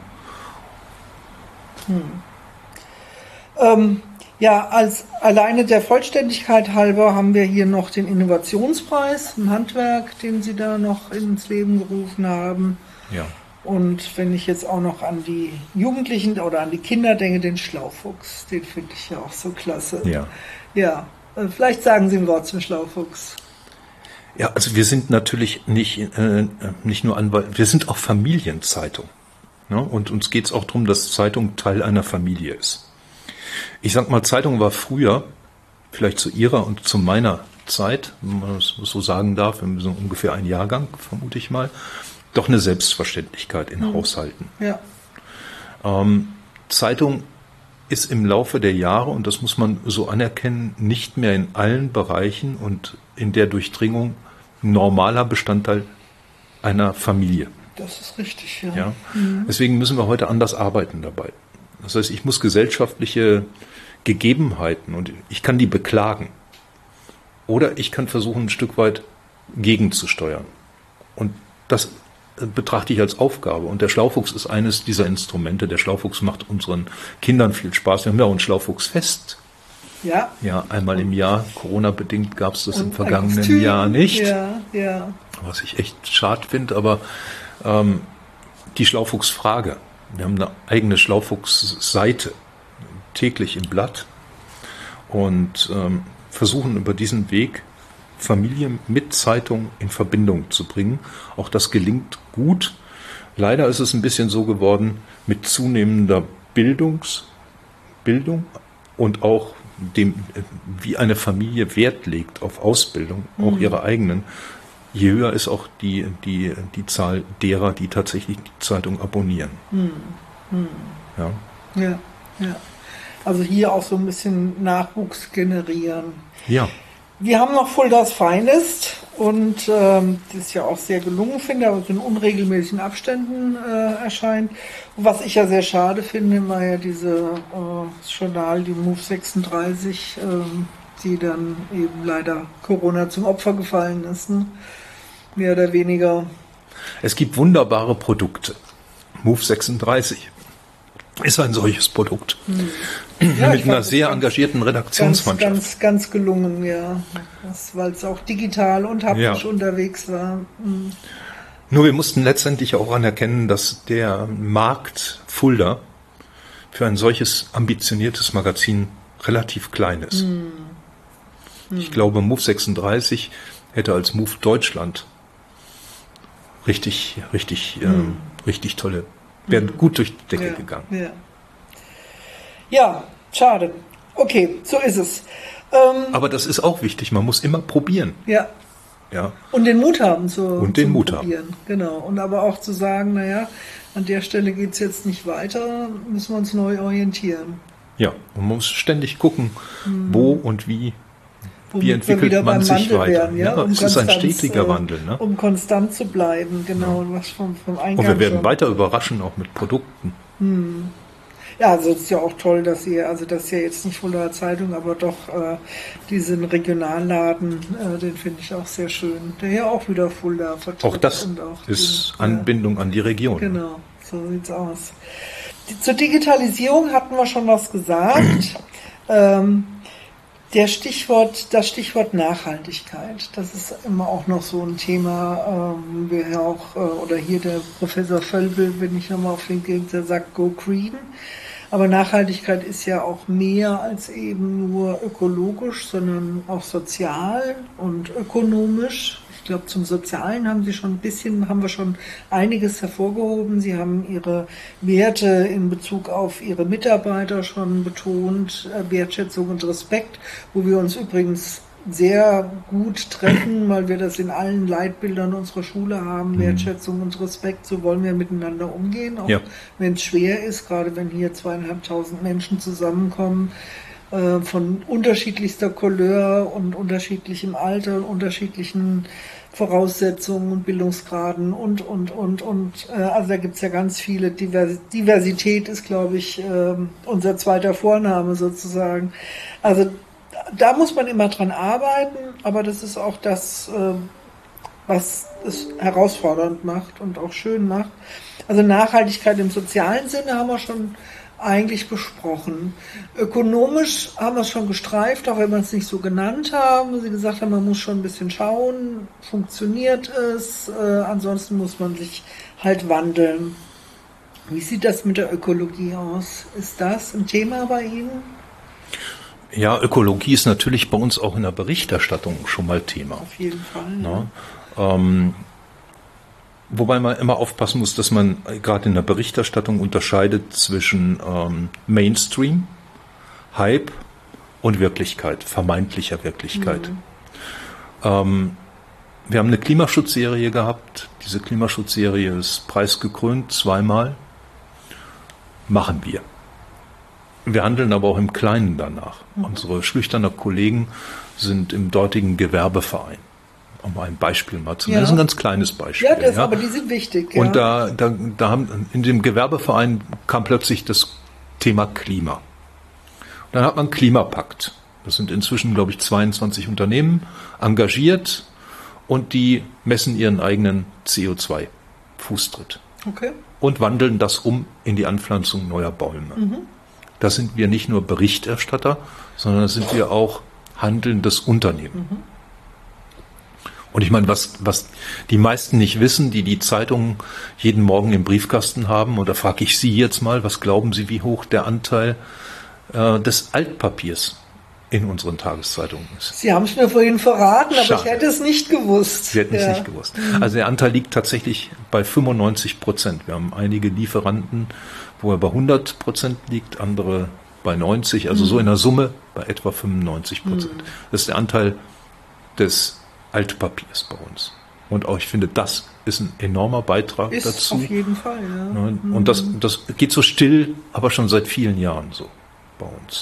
Als alleine der Vollständigkeit halber haben wir hier noch den Innovationspreis im Handwerk, den Sie da noch ins Leben gerufen haben. Ja. Und wenn ich jetzt auch noch an die Jugendlichen oder an die Kinder denke, den Schlaufuchs, den finde ich ja auch so klasse. Ja. Ja, vielleicht sagen Sie ein Wort zum Schlaufuchs. Ja, also wir sind natürlich nicht nur Anwalt, wir sind auch Familienzeitung. Ne? Und uns geht es auch darum, dass Zeitung Teil einer Familie ist. Ich sag mal, Zeitung war früher, vielleicht zu Ihrer und zu meiner Zeit, wenn man das so sagen darf, wir sind ungefähr ein Jahrgang, vermute ich mal, doch eine Selbstverständlichkeit in Haushalten. Ja. Zeitung ist im Laufe der Jahre, und das muss man so anerkennen, nicht mehr in allen Bereichen und in der Durchdringung normaler Bestandteil einer Familie. Das ist richtig, ja. Ja? Deswegen müssen wir heute anders arbeiten dabei. Das heißt, ich muss gesellschaftliche Gegebenheiten, und ich kann die beklagen, oder ich kann versuchen, ein Stück weit gegenzusteuern. Und das betrachte ich als Aufgabe. Und der Schlaufuchs ist eines dieser Instrumente. Der Schlaufuchs macht unseren Kindern viel Spaß. Wir haben ja auch ein Schlaufuchsfest. Ja. Ja, einmal im Jahr. Corona-bedingt gab es das Und im ein vergangenen Kostüm. Jahr nicht. Ja, ja. Was ich echt schade finde, aber die Schlaufuchs-Frage. Wir haben eine eigene Schlaufuchs-Seite, täglich im Blatt, und versuchen über diesen Weg Familie mit Zeitung in Verbindung zu bringen. Auch das gelingt gut. Leider ist es ein bisschen so geworden, mit zunehmender Bildung und auch dem, wie eine Familie Wert legt auf Ausbildung, auch ihre eigenen, je höher ist auch die Zahl derer, die tatsächlich die Zeitung abonnieren. Ja. Ja, ja. Also hier auch so ein bisschen Nachwuchs generieren. Ja. Wir haben noch Fuldas Finest und das ist ja auch sehr gelungen, finde, aber so in unregelmäßigen Abständen erscheint. Und was ich ja sehr schade finde, war ja diese Journal, die Move 36, die dann eben leider Corona zum Opfer gefallen ist, ne? Mehr oder weniger. Es gibt wunderbare Produkte. Move 36 ist ein solches Produkt. Ja, Mit einer sehr engagierten Redaktionsmannschaft. Ganz gelungen, ja. Weil es auch digital und haptisch unterwegs war. Nur wir mussten letztendlich auch anerkennen, dass der Markt Fulda für ein solches ambitioniertes Magazin relativ klein ist. Ich glaube, Move 36 hätte als Move Deutschland richtig tolle, wären gut durch die Decke gegangen. Ja. Ja, schade. Okay, so ist es. Aber das ist auch wichtig, man muss immer probieren. Ja. Ja. Und den Mut haben zum Mut Probieren. Genau. Und aber auch zu sagen, naja, an der Stelle geht es jetzt nicht weiter, müssen wir uns neu orientieren. Ja, und man muss ständig gucken, wo und wie Womit entwickelt man sich weiter. Werden, ja? Es ist ein stetiger Wandel. Ne? Um konstant zu bleiben, genau. Ja. Was vom Eingang und wir werden schon. weiter überraschen, auch mit Produkten. Ja, also es ist ja auch toll, dass ihr, also das ist ja jetzt nicht Fuldaer Zeitung, aber doch diesen Regionalladen, den finde ich auch sehr schön, der ja auch wieder Fulda vertritt. Auch das und auch ist Anbindung an die Region. Genau, so sieht's aus. Zur Digitalisierung hatten wir schon was gesagt. Das Stichwort Nachhaltigkeit, das ist immer auch noch so ein Thema, wir ja auch, oder hier der Professor Völbel, wenn ich nochmal auf den gehe, der sagt Go Green. Aber Nachhaltigkeit ist ja auch mehr als eben nur ökologisch, sondern auch sozial und ökonomisch. Ich glaube, zum Sozialen haben wir schon einiges hervorgehoben. Sie haben ihre Werte in Bezug auf ihre Mitarbeiter schon betont, Wertschätzung und Respekt, wo wir uns übrigens sehr gut treffen, weil wir das in allen Leitbildern unserer Schule haben, Wertschätzung und Respekt, so wollen wir miteinander umgehen, auch wenn es schwer ist, gerade wenn hier 2.500 Menschen zusammenkommen, von unterschiedlichster Couleur und unterschiedlichem Alter und unterschiedlichen Voraussetzungen und Bildungsgraden und. Also da gibt es ja ganz viele. Diversität ist, glaube ich, unser zweiter Vorname sozusagen. Also da muss man immer dran arbeiten, aber das ist auch das, was es herausfordernd macht und auch schön macht. Also Nachhaltigkeit im sozialen Sinne haben wir schon eigentlich besprochen. Ökonomisch haben wir es schon gestreift, auch wenn wir es nicht so genannt haben. Wo Sie gesagt haben, man muss schon ein bisschen schauen, funktioniert es, ansonsten muss man sich halt wandeln. Wie sieht das mit der Ökologie aus? Ist das ein Thema bei Ihnen? Ja, Ökologie ist natürlich bei uns auch in der Berichterstattung schon mal Thema. Auf jeden Fall. Ja. Wobei man immer aufpassen muss, dass man gerade in der Berichterstattung unterscheidet zwischen Mainstream, Hype und Wirklichkeit, vermeintlicher Wirklichkeit. Wir haben eine Klimaschutzserie gehabt. Diese Klimaschutzserie ist preisgekrönt, 2-mal. Machen wir. Wir handeln aber auch im Kleinen danach. Unsere Schlüchterner Kollegen sind im dortigen Gewerbeverein. Um ein Beispiel mal zu nennen. Das ist ein ganz kleines Beispiel. Ja, aber die sind wichtig. Ja. Und da haben, in dem Gewerbeverein kam plötzlich das Thema Klima. Und dann hat man einen Klimapakt. Das sind inzwischen, glaube ich, 22 Unternehmen engagiert und die messen ihren eigenen CO2-Fußtritt. Okay. Und wandeln das um in die Anpflanzung neuer Bäume. Da sind wir nicht nur Berichterstatter, sondern da sind wir auch handelndes Unternehmen. Und ich meine, was die meisten nicht wissen, die Zeitungen jeden Morgen im Briefkasten haben, und da frage ich Sie jetzt mal, was glauben Sie, wie hoch der Anteil des Altpapiers in unseren Tageszeitungen ist? Sie haben es mir vorhin verraten, aber Schade. Ich hätte es nicht gewusst. Sie hätten es nicht gewusst. Also der Anteil liegt tatsächlich bei 95%. Wir haben einige Lieferanten, wo er bei 100% liegt, andere bei 90%, also so in der Summe bei etwa 95%. Das ist der Anteil des Altpapiers bei uns. Und auch ich finde, das ist ein enormer Beitrag ist dazu. Auf jeden Fall, ja. Und das geht so still, aber schon seit vielen Jahren so bei uns.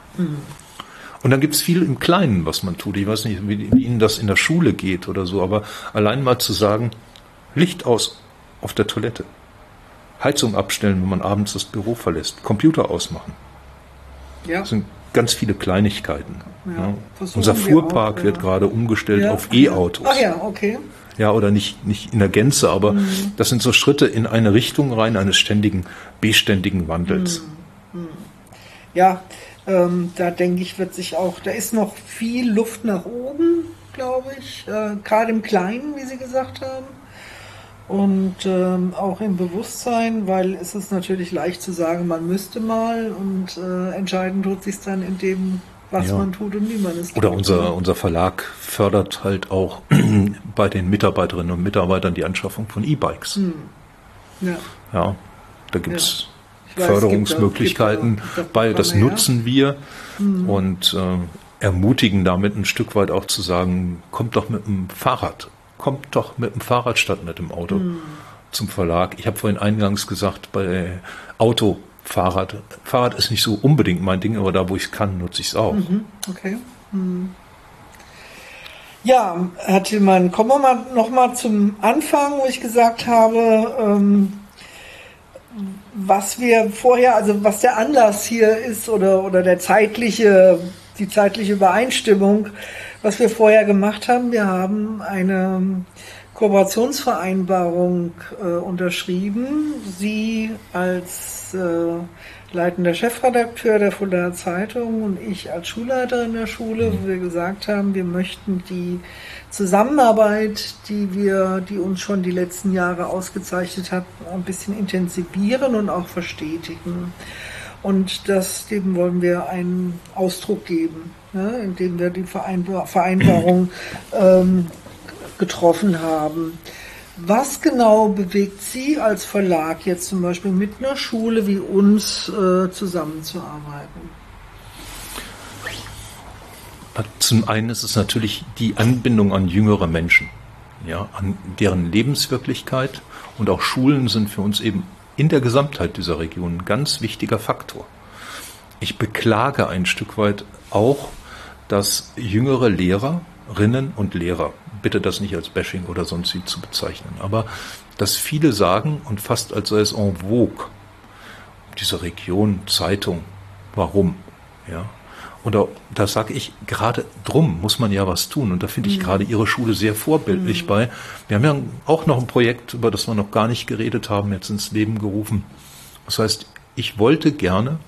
Und dann gibt es viel im Kleinen, was man tut. Ich weiß nicht, wie Ihnen das in der Schule geht oder so, aber allein mal zu sagen, Licht aus auf der Toilette, Heizung abstellen, wenn man abends das Büro verlässt, Computer ausmachen. Ja. Das sind ganz viele Kleinigkeiten. Ja, Unser Fuhrpark wird gerade umgestellt auf E-Autos. Ach ja, okay. Ja, oder nicht in der Gänze, aber das sind so Schritte in eine Richtung rein, eines ständigen, beständigen Wandels. Ja, da denke ich, da ist noch viel Luft nach oben, glaube ich. Gerade im Kleinen, wie Sie gesagt haben. Und auch im Bewusstsein, weil es ist natürlich leicht zu sagen, man müsste mal, und entscheidend tut sich dann in dem, was man tut und wie man es tut. Oder unser Verlag fördert halt auch bei den Mitarbeiterinnen und Mitarbeitern die Anschaffung von E-Bikes. Ja, da gibt es Förderungsmöglichkeiten bei, das nutzen wir und ermutigen damit ein Stück weit auch zu sagen, kommt doch mit dem Fahrrad statt mit dem Auto zum Verlag. Ich habe vorhin eingangs gesagt, bei Fahrrad ist nicht so unbedingt mein Ding, aber da, wo ich es kann, nutze ich es auch. Okay. Ja, Herr Tillmann, kommen wir noch mal zum Anfang, wo ich gesagt habe, was wir vorher, also was der Anlass hier ist oder die zeitliche Übereinstimmung, was wir vorher gemacht haben. Wir haben eine Kooperationsvereinbarung unterschrieben. Sie als leitender Chefredakteur der Fuldaer Zeitung und ich als Schulleiterin der Schule, wo wir gesagt haben, wir möchten die Zusammenarbeit, die uns schon die letzten Jahre ausgezeichnet hat, ein bisschen intensivieren und auch verstetigen. Und dem wollen wir einen Ausdruck geben, indem wir die Vereinbarung getroffen haben. Was genau bewegt Sie als Verlag jetzt zum Beispiel mit einer Schule wie uns zusammenzuarbeiten? Zum einen ist es natürlich die Anbindung an jüngere Menschen, ja, an deren Lebenswirklichkeit, und auch Schulen sind für uns eben in der Gesamtheit dieser Region ein ganz wichtiger Faktor. Ich beklage ein Stück weit auch, dass jüngere Lehrerinnen und Lehrer, bitte das nicht als Bashing oder sonst wie zu bezeichnen, aber dass viele sagen, und fast als sei es en vogue, diese Region, Zeitung, warum? Ja. Oder da sage ich, gerade drum muss man ja was tun. Und da finde ich gerade Ihre Schule sehr vorbildlich bei. Wir haben ja auch noch ein Projekt, über das wir noch gar nicht geredet haben, jetzt ins Leben gerufen. Das heißt, ich wollte gerne,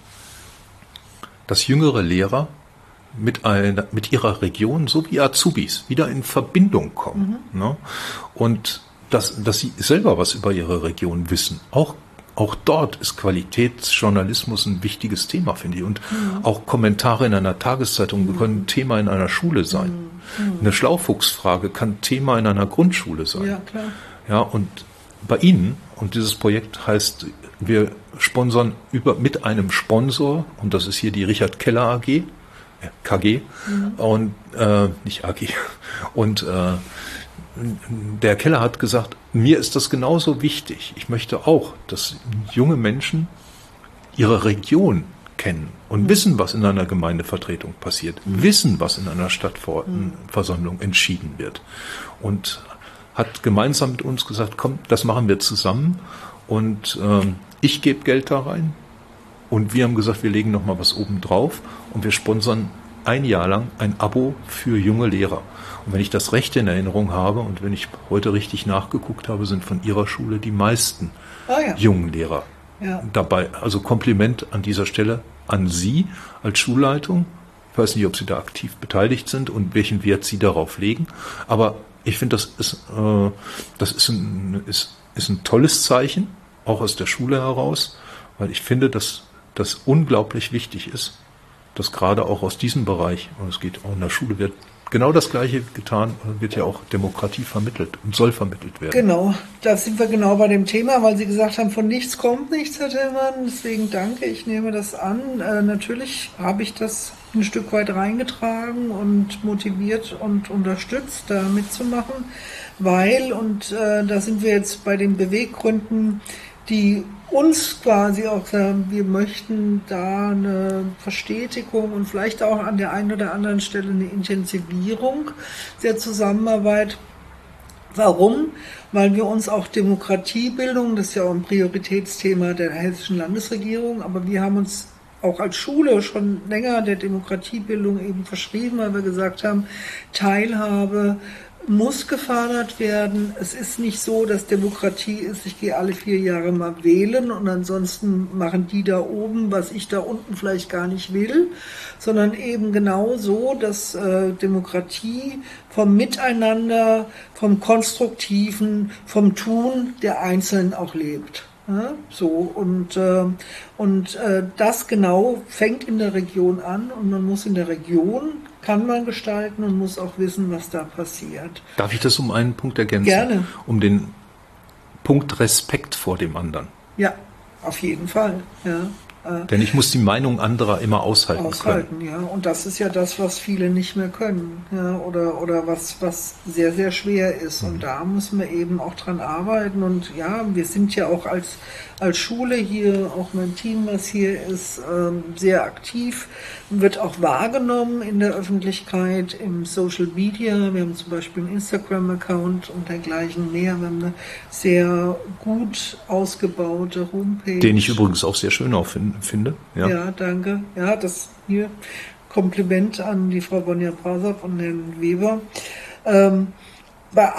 dass jüngere Lehrer mit ihrer Region sowie Azubis wieder in Verbindung kommen. Ne? Und dass sie selber was über ihre Region wissen. Auch dort ist Qualitätsjournalismus ein wichtiges Thema, finde ich. Und auch Kommentare in einer Tageszeitung können Thema in einer Schule sein. Eine Schlaufuchsfrage kann Thema in einer Grundschule sein. Ja, klar. Ja, und bei Ihnen, und dieses Projekt heißt, wir sponsern mit einem Sponsor, und das ist hier die Richard Keller AG, KG, und nicht AG. Und der Keller hat gesagt, mir ist das genauso wichtig. Ich möchte auch, dass junge Menschen ihre Region kennen und wissen, was in einer Gemeindevertretung passiert, wissen, was in einer Stadtversammlung entschieden wird. Und hat gemeinsam mit uns gesagt, komm, das machen wir zusammen, und ich gebe Geld da rein, und wir haben gesagt, wir legen noch mal was oben drauf, und wir sponsern ein Jahr lang ein Abo für junge Lehrer. Und wenn ich das recht in Erinnerung habe und wenn ich heute richtig nachgeguckt habe, sind von Ihrer Schule die meisten jungen Lehrer dabei. Also Kompliment an dieser Stelle an Sie als Schulleitung. Ich weiß nicht, ob Sie da aktiv beteiligt sind und welchen Wert Sie darauf legen. Aber ich finde, das ist ein tolles Zeichen, auch aus der Schule heraus, weil ich finde, dass das unglaublich wichtig ist, dass gerade auch aus diesem Bereich, und es geht auch in der Schule, wird genau das Gleiche getan, wird ja auch Demokratie vermittelt und soll vermittelt werden. Genau, da sind wir genau bei dem Thema, weil Sie gesagt haben, von nichts kommt nichts, Herr Tillmann. Deswegen danke, ich nehme das an. Natürlich habe ich das ein Stück weit reingetragen und motiviert und unterstützt, da mitzumachen, weil, und da sind wir jetzt bei den Beweggründen, die uns quasi auch sagen, wir möchten da eine Verstetigung und vielleicht auch an der einen oder anderen Stelle eine Intensivierung der Zusammenarbeit. Warum? Weil wir uns auch Demokratiebildung, das ist ja auch ein Prioritätsthema der hessischen Landesregierung, aber wir haben uns auch als Schule schon länger der Demokratiebildung eben verschrieben, weil wir gesagt haben, Teilhabe muss gefördert werden. Es ist nicht so, dass Demokratie ist, ich gehe alle 4 Jahre mal wählen und ansonsten machen die da oben, was ich da unten vielleicht gar nicht will, sondern eben genau so, dass Demokratie vom Miteinander, vom Konstruktiven, vom Tun der Einzelnen auch lebt. Ja, so, und das genau fängt in der Region an, und man muss in der Region, kann man gestalten und muss auch wissen, was da passiert. Darf ich das um einen Punkt ergänzen? Gerne. Um den Punkt Respekt vor dem anderen. Ja, auf jeden Fall. Ja. Denn ich muss die Meinung anderer immer aushalten können. Ja. Und das ist ja das, was viele nicht mehr können, ja, oder was sehr, sehr schwer ist. Und da müssen wir eben auch dran arbeiten. Und ja, wir sind ja auch als Schule hier, auch mein Team, was hier ist, sehr aktiv, wird auch wahrgenommen in der Öffentlichkeit, im Social Media. Wir haben zum Beispiel einen Instagram-Account und dergleichen mehr. Wir haben eine sehr gut ausgebaute Homepage. Den ich übrigens auch sehr schön finde. Ja, danke. Ja, das hier Kompliment an die Frau Bonja Brausop und Herrn Weber. Bei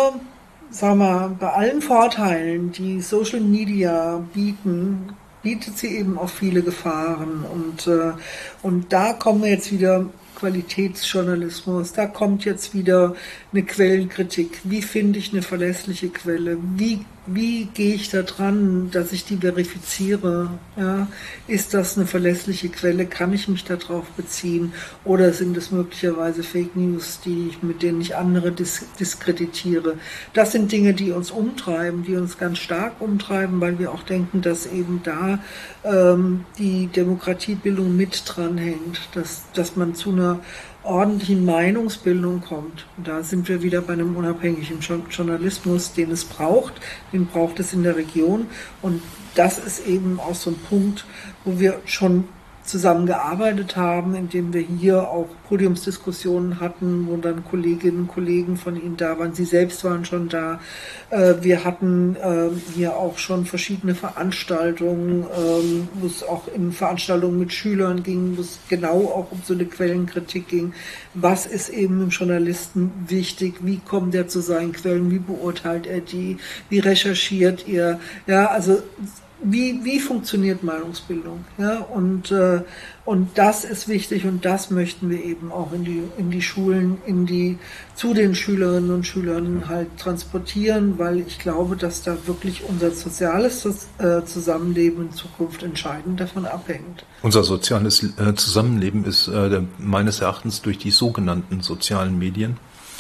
allen Vorteilen, die Social Media bietet sie eben auch viele Gefahren. Und da kommen wir jetzt wieder Qualitätsjournalismus, da kommt jetzt wieder eine Quellenkritik. Wie finde ich eine verlässliche Quelle? Wie wie gehe ich da dran, dass ich die verifiziere? Ja? Ist das eine verlässliche Quelle? Kann ich mich darauf beziehen? Oder sind es möglicherweise Fake News, mit denen ich andere diskreditiere? Das sind Dinge, die uns umtreiben, die uns ganz stark umtreiben, weil wir auch denken, dass eben da die Demokratiebildung mit dranhängt, dass man zu einer ordentlichen Meinungsbildung kommt. Und da sind wir wieder bei einem unabhängigen Journalismus, den es braucht. Den braucht es in der Region. Und das ist eben auch so ein Punkt, wo wir schon zusammengearbeitet haben, indem wir hier auch Podiumsdiskussionen hatten, wo dann Kolleginnen und Kollegen von Ihnen da waren. Sie selbst waren schon da. Wir hatten hier auch schon verschiedene Veranstaltungen, wo es auch in Veranstaltungen mit Schülern ging, wo es genau auch um so eine Quellenkritik ging. Was ist eben im Journalisten wichtig? Wie kommt er zu seinen Quellen? Wie beurteilt er die? Wie recherchiert er? Ja, also wie funktioniert Meinungsbildung? Ja, und das ist wichtig und das möchten wir eben auch in die Schulen, zu den Schülerinnen und Schülern halt transportieren, weil ich glaube, dass da wirklich unser soziales Zusammenleben in Zukunft entscheidend davon abhängt. Unser soziales Zusammenleben ist meines Erachtens durch die sogenannten sozialen Medien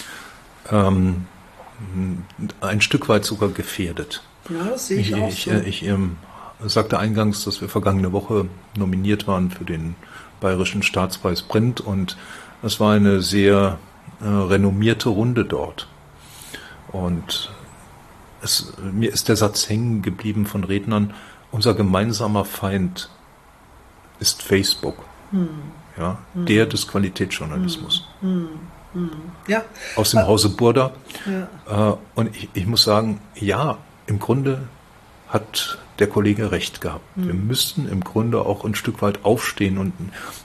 ein Stück weit sogar gefährdet. Ja, das sehe ich auch so. Ich sagte eingangs, dass wir vergangene Woche nominiert waren für den Bayerischen Staatspreis Print und es war eine sehr renommierte Runde dort. Und mir ist der Satz hängen geblieben von Rednern, unser gemeinsamer Feind ist Facebook. Ja, der des Qualitätsjournalismus. Ja. Aus dem Hause Burda. Ja. Und ich muss sagen, ja, im Grunde hat der Kollege recht gehabt. Wir müssten im Grunde auch ein Stück weit aufstehen und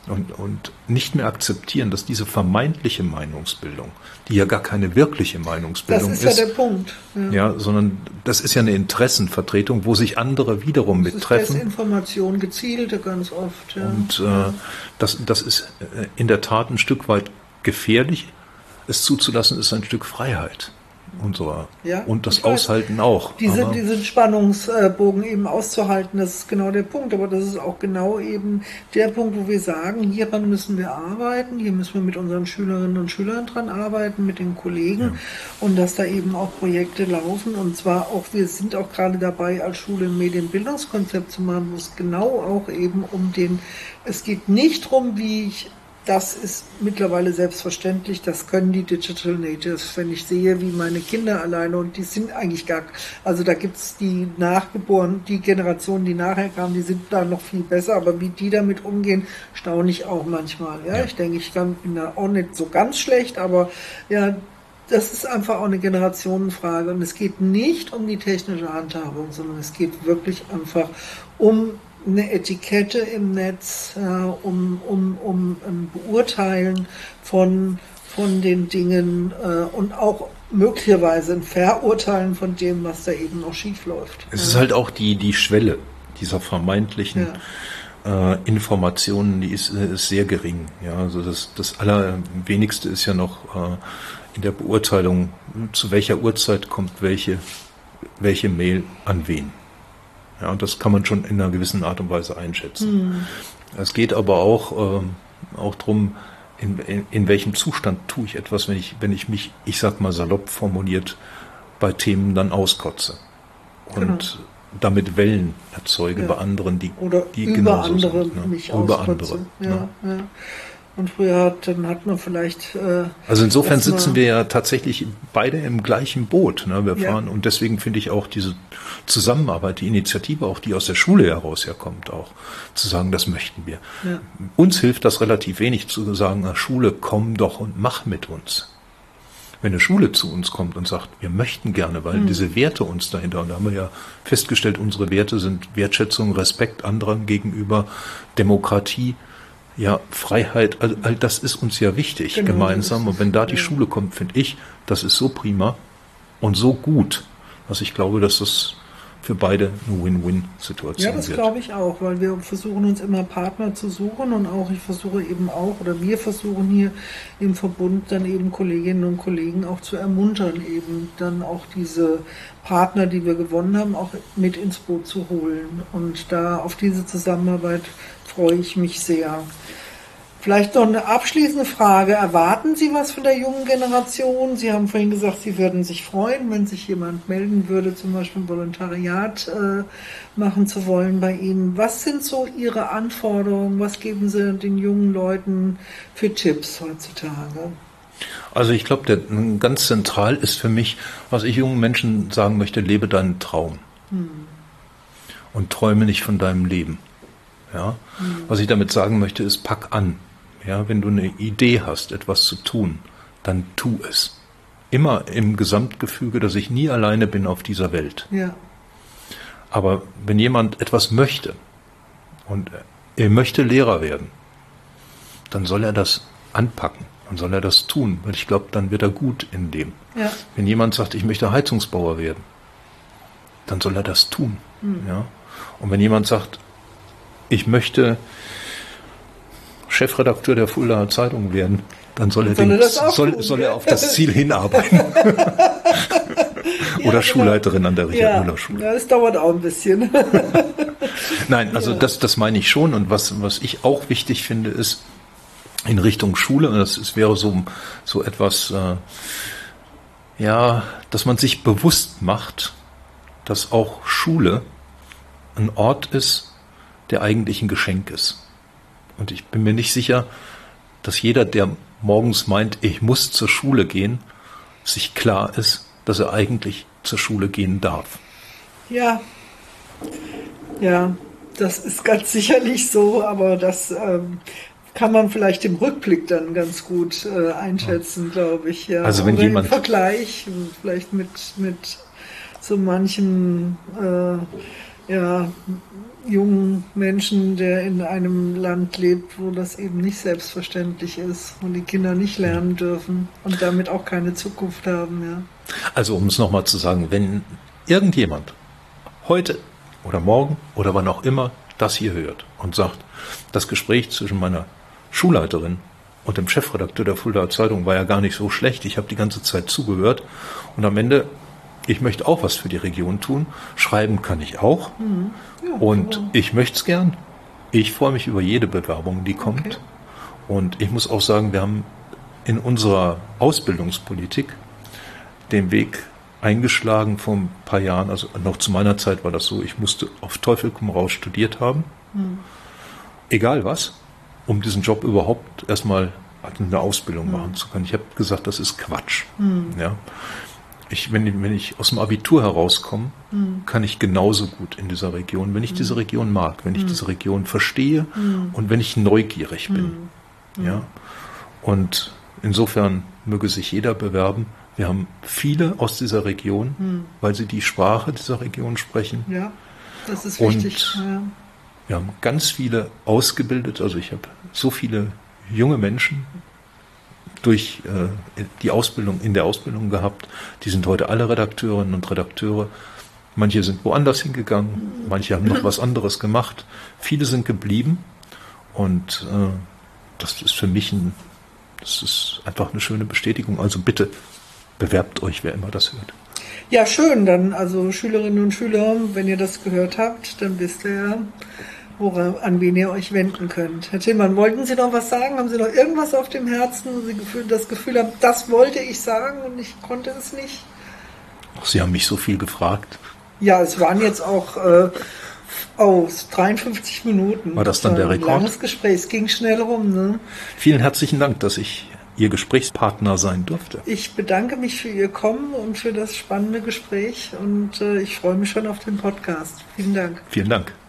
nicht mehr akzeptieren, dass diese vermeintliche Meinungsbildung, die ja gar keine wirkliche Meinungsbildung ist. Das ist ja der Punkt. Ja, sondern das ist ja eine Interessenvertretung, wo sich andere wiederum mittreffen. Desinformation, gezielte ganz oft. Ja. Und das ist in der Tat ein Stück weit gefährlich. Es zuzulassen ist ein Stück Freiheit. Und das Aushalten auch. Diesen Spannungsbogen eben auszuhalten, das ist genau der Punkt. Aber das ist auch genau eben der Punkt, wo wir sagen, hieran müssen wir arbeiten, hier müssen wir mit unseren Schülerinnen und Schülern dran arbeiten, mit den Kollegen. Ja. Und dass da eben auch Projekte laufen. Und zwar auch, wir sind auch gerade dabei, als Schule ein Medienbildungskonzept zu machen, wo es genau auch eben es geht nicht darum, das ist mittlerweile selbstverständlich, das können die Digital Natives. Wenn ich sehe, wie meine Kinder alleine, und die sind eigentlich also da gibt's die Generationen, die nachher kamen, die sind da noch viel besser, aber wie die damit umgehen, staune ich auch manchmal. Ja? Ich denke, bin da auch nicht so ganz schlecht, aber ja, das ist einfach auch eine Generationenfrage und es geht nicht um die technische Handhabung, sondern es geht wirklich einfach um eine Etikette im Netz, um ein Beurteilen von den Dingen und auch möglicherweise ein Verurteilen von dem, was da eben noch schief läuft. Es ist halt auch die Schwelle dieser vermeintlichen Informationen, die ist sehr gering. Ja, also das Allerwenigste ist ja noch in der Beurteilung, zu welcher Uhrzeit kommt welche Mail an wen. Ja, und das kann man schon in einer gewissen Art und Weise einschätzen. Es geht aber auch darum, in welchem Zustand tue ich etwas, wenn ich mich, ich sag mal salopp formuliert, bei Themen dann auskotze. Und damit Wellen erzeuge bei anderen, die über genauso andere sind. Ne? Mich über auskotze. andere. Ja. Und früher hat man vielleicht... also insofern sitzen wir ja tatsächlich beide im gleichen Boot. Ne? Wir fahren und deswegen finde ich auch diese Zusammenarbeit, die Initiative, auch die aus der Schule heraus herkommt, auch zu sagen, das möchten wir. Ja. Uns hilft das relativ wenig zu sagen, Schule, komm doch und mach mit uns. Wenn eine Schule zu uns kommt und sagt, wir möchten gerne, weil diese Werte uns dahinter, und da haben wir ja festgestellt, unsere Werte sind Wertschätzung, Respekt anderen gegenüber, Demokratie, ja, Freiheit, all das ist uns ja wichtig, gemeinsam. Und wenn da die Schule kommt, finde ich, das ist so prima und so gut, dass ich glaube, dass das für beide eine Win-Win-Situation Ja, das wird. glaube ich auch, weil wir versuchen uns immer Partner zu suchen und auch wir versuchen hier im Verbund dann eben Kolleginnen und Kollegen auch zu ermuntern, eben dann auch diese Partner, die wir gewonnen haben, auch mit ins Boot zu holen. Und da auf diese Zusammenarbeit freue ich mich sehr. Vielleicht noch eine abschließende Frage. Erwarten Sie was von der jungen Generation? Sie haben vorhin gesagt, Sie würden sich freuen, wenn sich jemand melden würde, zum Beispiel ein Volontariat machen zu wollen bei Ihnen. Was sind so Ihre Anforderungen? Was geben Sie den jungen Leuten für Tipps heutzutage? Also ich glaube, ganz zentral ist für mich, was ich jungen Menschen sagen möchte, lebe deinen Traum. Und träume nicht von deinem Leben. Ja? Was ich damit sagen möchte, ist, pack an. Ja, wenn du eine Idee hast, etwas zu tun, dann tu es. Immer im Gesamtgefüge, dass ich nie alleine bin auf dieser Welt. Ja. Aber wenn jemand etwas möchte und er möchte Lehrer werden, dann soll er das anpacken, dann soll er das tun, weil ich glaube, dann wird er gut in dem. Ja. Wenn jemand sagt, ich möchte Heizungsbauer werden, dann soll er das tun. Ja? Und wenn jemand sagt, ich möchte Chefredakteur der Fuldaer Zeitung werden, dann soll er auf das Ziel hinarbeiten. Oder Schulleiterin an der Richard-Müller-Schule. Ja, das dauert auch ein bisschen. Nein, also das meine ich schon. Und was ich auch wichtig finde, ist in Richtung Schule, und das wäre so etwas, dass man sich bewusst macht, dass auch Schule ein Ort ist, der eigentlich ein Geschenk ist. Und ich bin mir nicht sicher, dass jeder, der morgens meint, ich muss zur Schule gehen, sich klar ist, dass er eigentlich zur Schule gehen darf. Ja, das ist ganz sicherlich so, aber das kann man vielleicht im Rückblick dann ganz gut einschätzen, glaube ich. Ja. Also wenn jemand im Vergleich vielleicht mit so manchem jungen Menschen, der in einem Land lebt, wo das eben nicht selbstverständlich ist und die Kinder nicht lernen dürfen und damit auch keine Zukunft haben. Ja. Also um es nochmal zu sagen, wenn irgendjemand heute oder morgen oder wann auch immer das hier hört und sagt, das Gespräch zwischen meiner Schulleiterin und dem Chefredakteur der Fuldaer Zeitung war ja gar nicht so schlecht, ich habe die ganze Zeit zugehört und am Ende, ich möchte auch was für die Region tun, schreiben kann ich auch. Und ich möchte es gern. Ich freue mich über jede Bewerbung, die kommt. Okay. Und ich muss auch sagen, wir haben in unserer Ausbildungspolitik den Weg eingeschlagen vor ein paar Jahren. Also noch zu meiner Zeit war das so, ich musste auf Teufel komm raus studiert haben. Egal was, um diesen Job überhaupt erstmal eine Ausbildung machen zu können. Ich habe gesagt, das ist Quatsch. Ja. Wenn ich aus dem Abitur herauskomme, kann ich genauso gut in dieser Region, wenn ich diese Region mag, wenn ich diese Region verstehe und wenn ich neugierig bin. Ja? Und insofern möge sich jeder bewerben. Wir haben viele aus dieser Region, weil sie die Sprache dieser Region sprechen. Ja, das ist wichtig. Und wir haben ganz viele ausgebildet, also ich habe so viele junge Menschen durch die Ausbildung, in der Ausbildung gehabt. Die sind heute alle Redakteurinnen und Redakteure. Manche sind woanders hingegangen, manche haben noch was anderes gemacht. Viele sind geblieben und das ist für mich das ist einfach eine schöne Bestätigung. Also bitte bewerbt euch, wer immer das hört. Ja, schön. Dann also Schülerinnen und Schüler, wenn ihr das gehört habt, dann wisst ihr ja, an wen ihr euch wenden könnt. Herr Tillmann, wollten Sie noch was sagen? Haben Sie noch irgendwas auf dem Herzen, wo Sie das Gefühl haben, das wollte ich sagen und ich konnte es nicht? Ach, Sie haben mich so viel gefragt. Ja, es waren jetzt auch 53 Minuten. War das dann der Rekord? Ein langes Gespräch, es ging schnell rum. Ne? Vielen herzlichen Dank, dass ich Ihr Gesprächspartner sein durfte. Ich bedanke mich für Ihr Kommen und für das spannende Gespräch und ich freue mich schon auf den Podcast. Vielen Dank. Vielen Dank.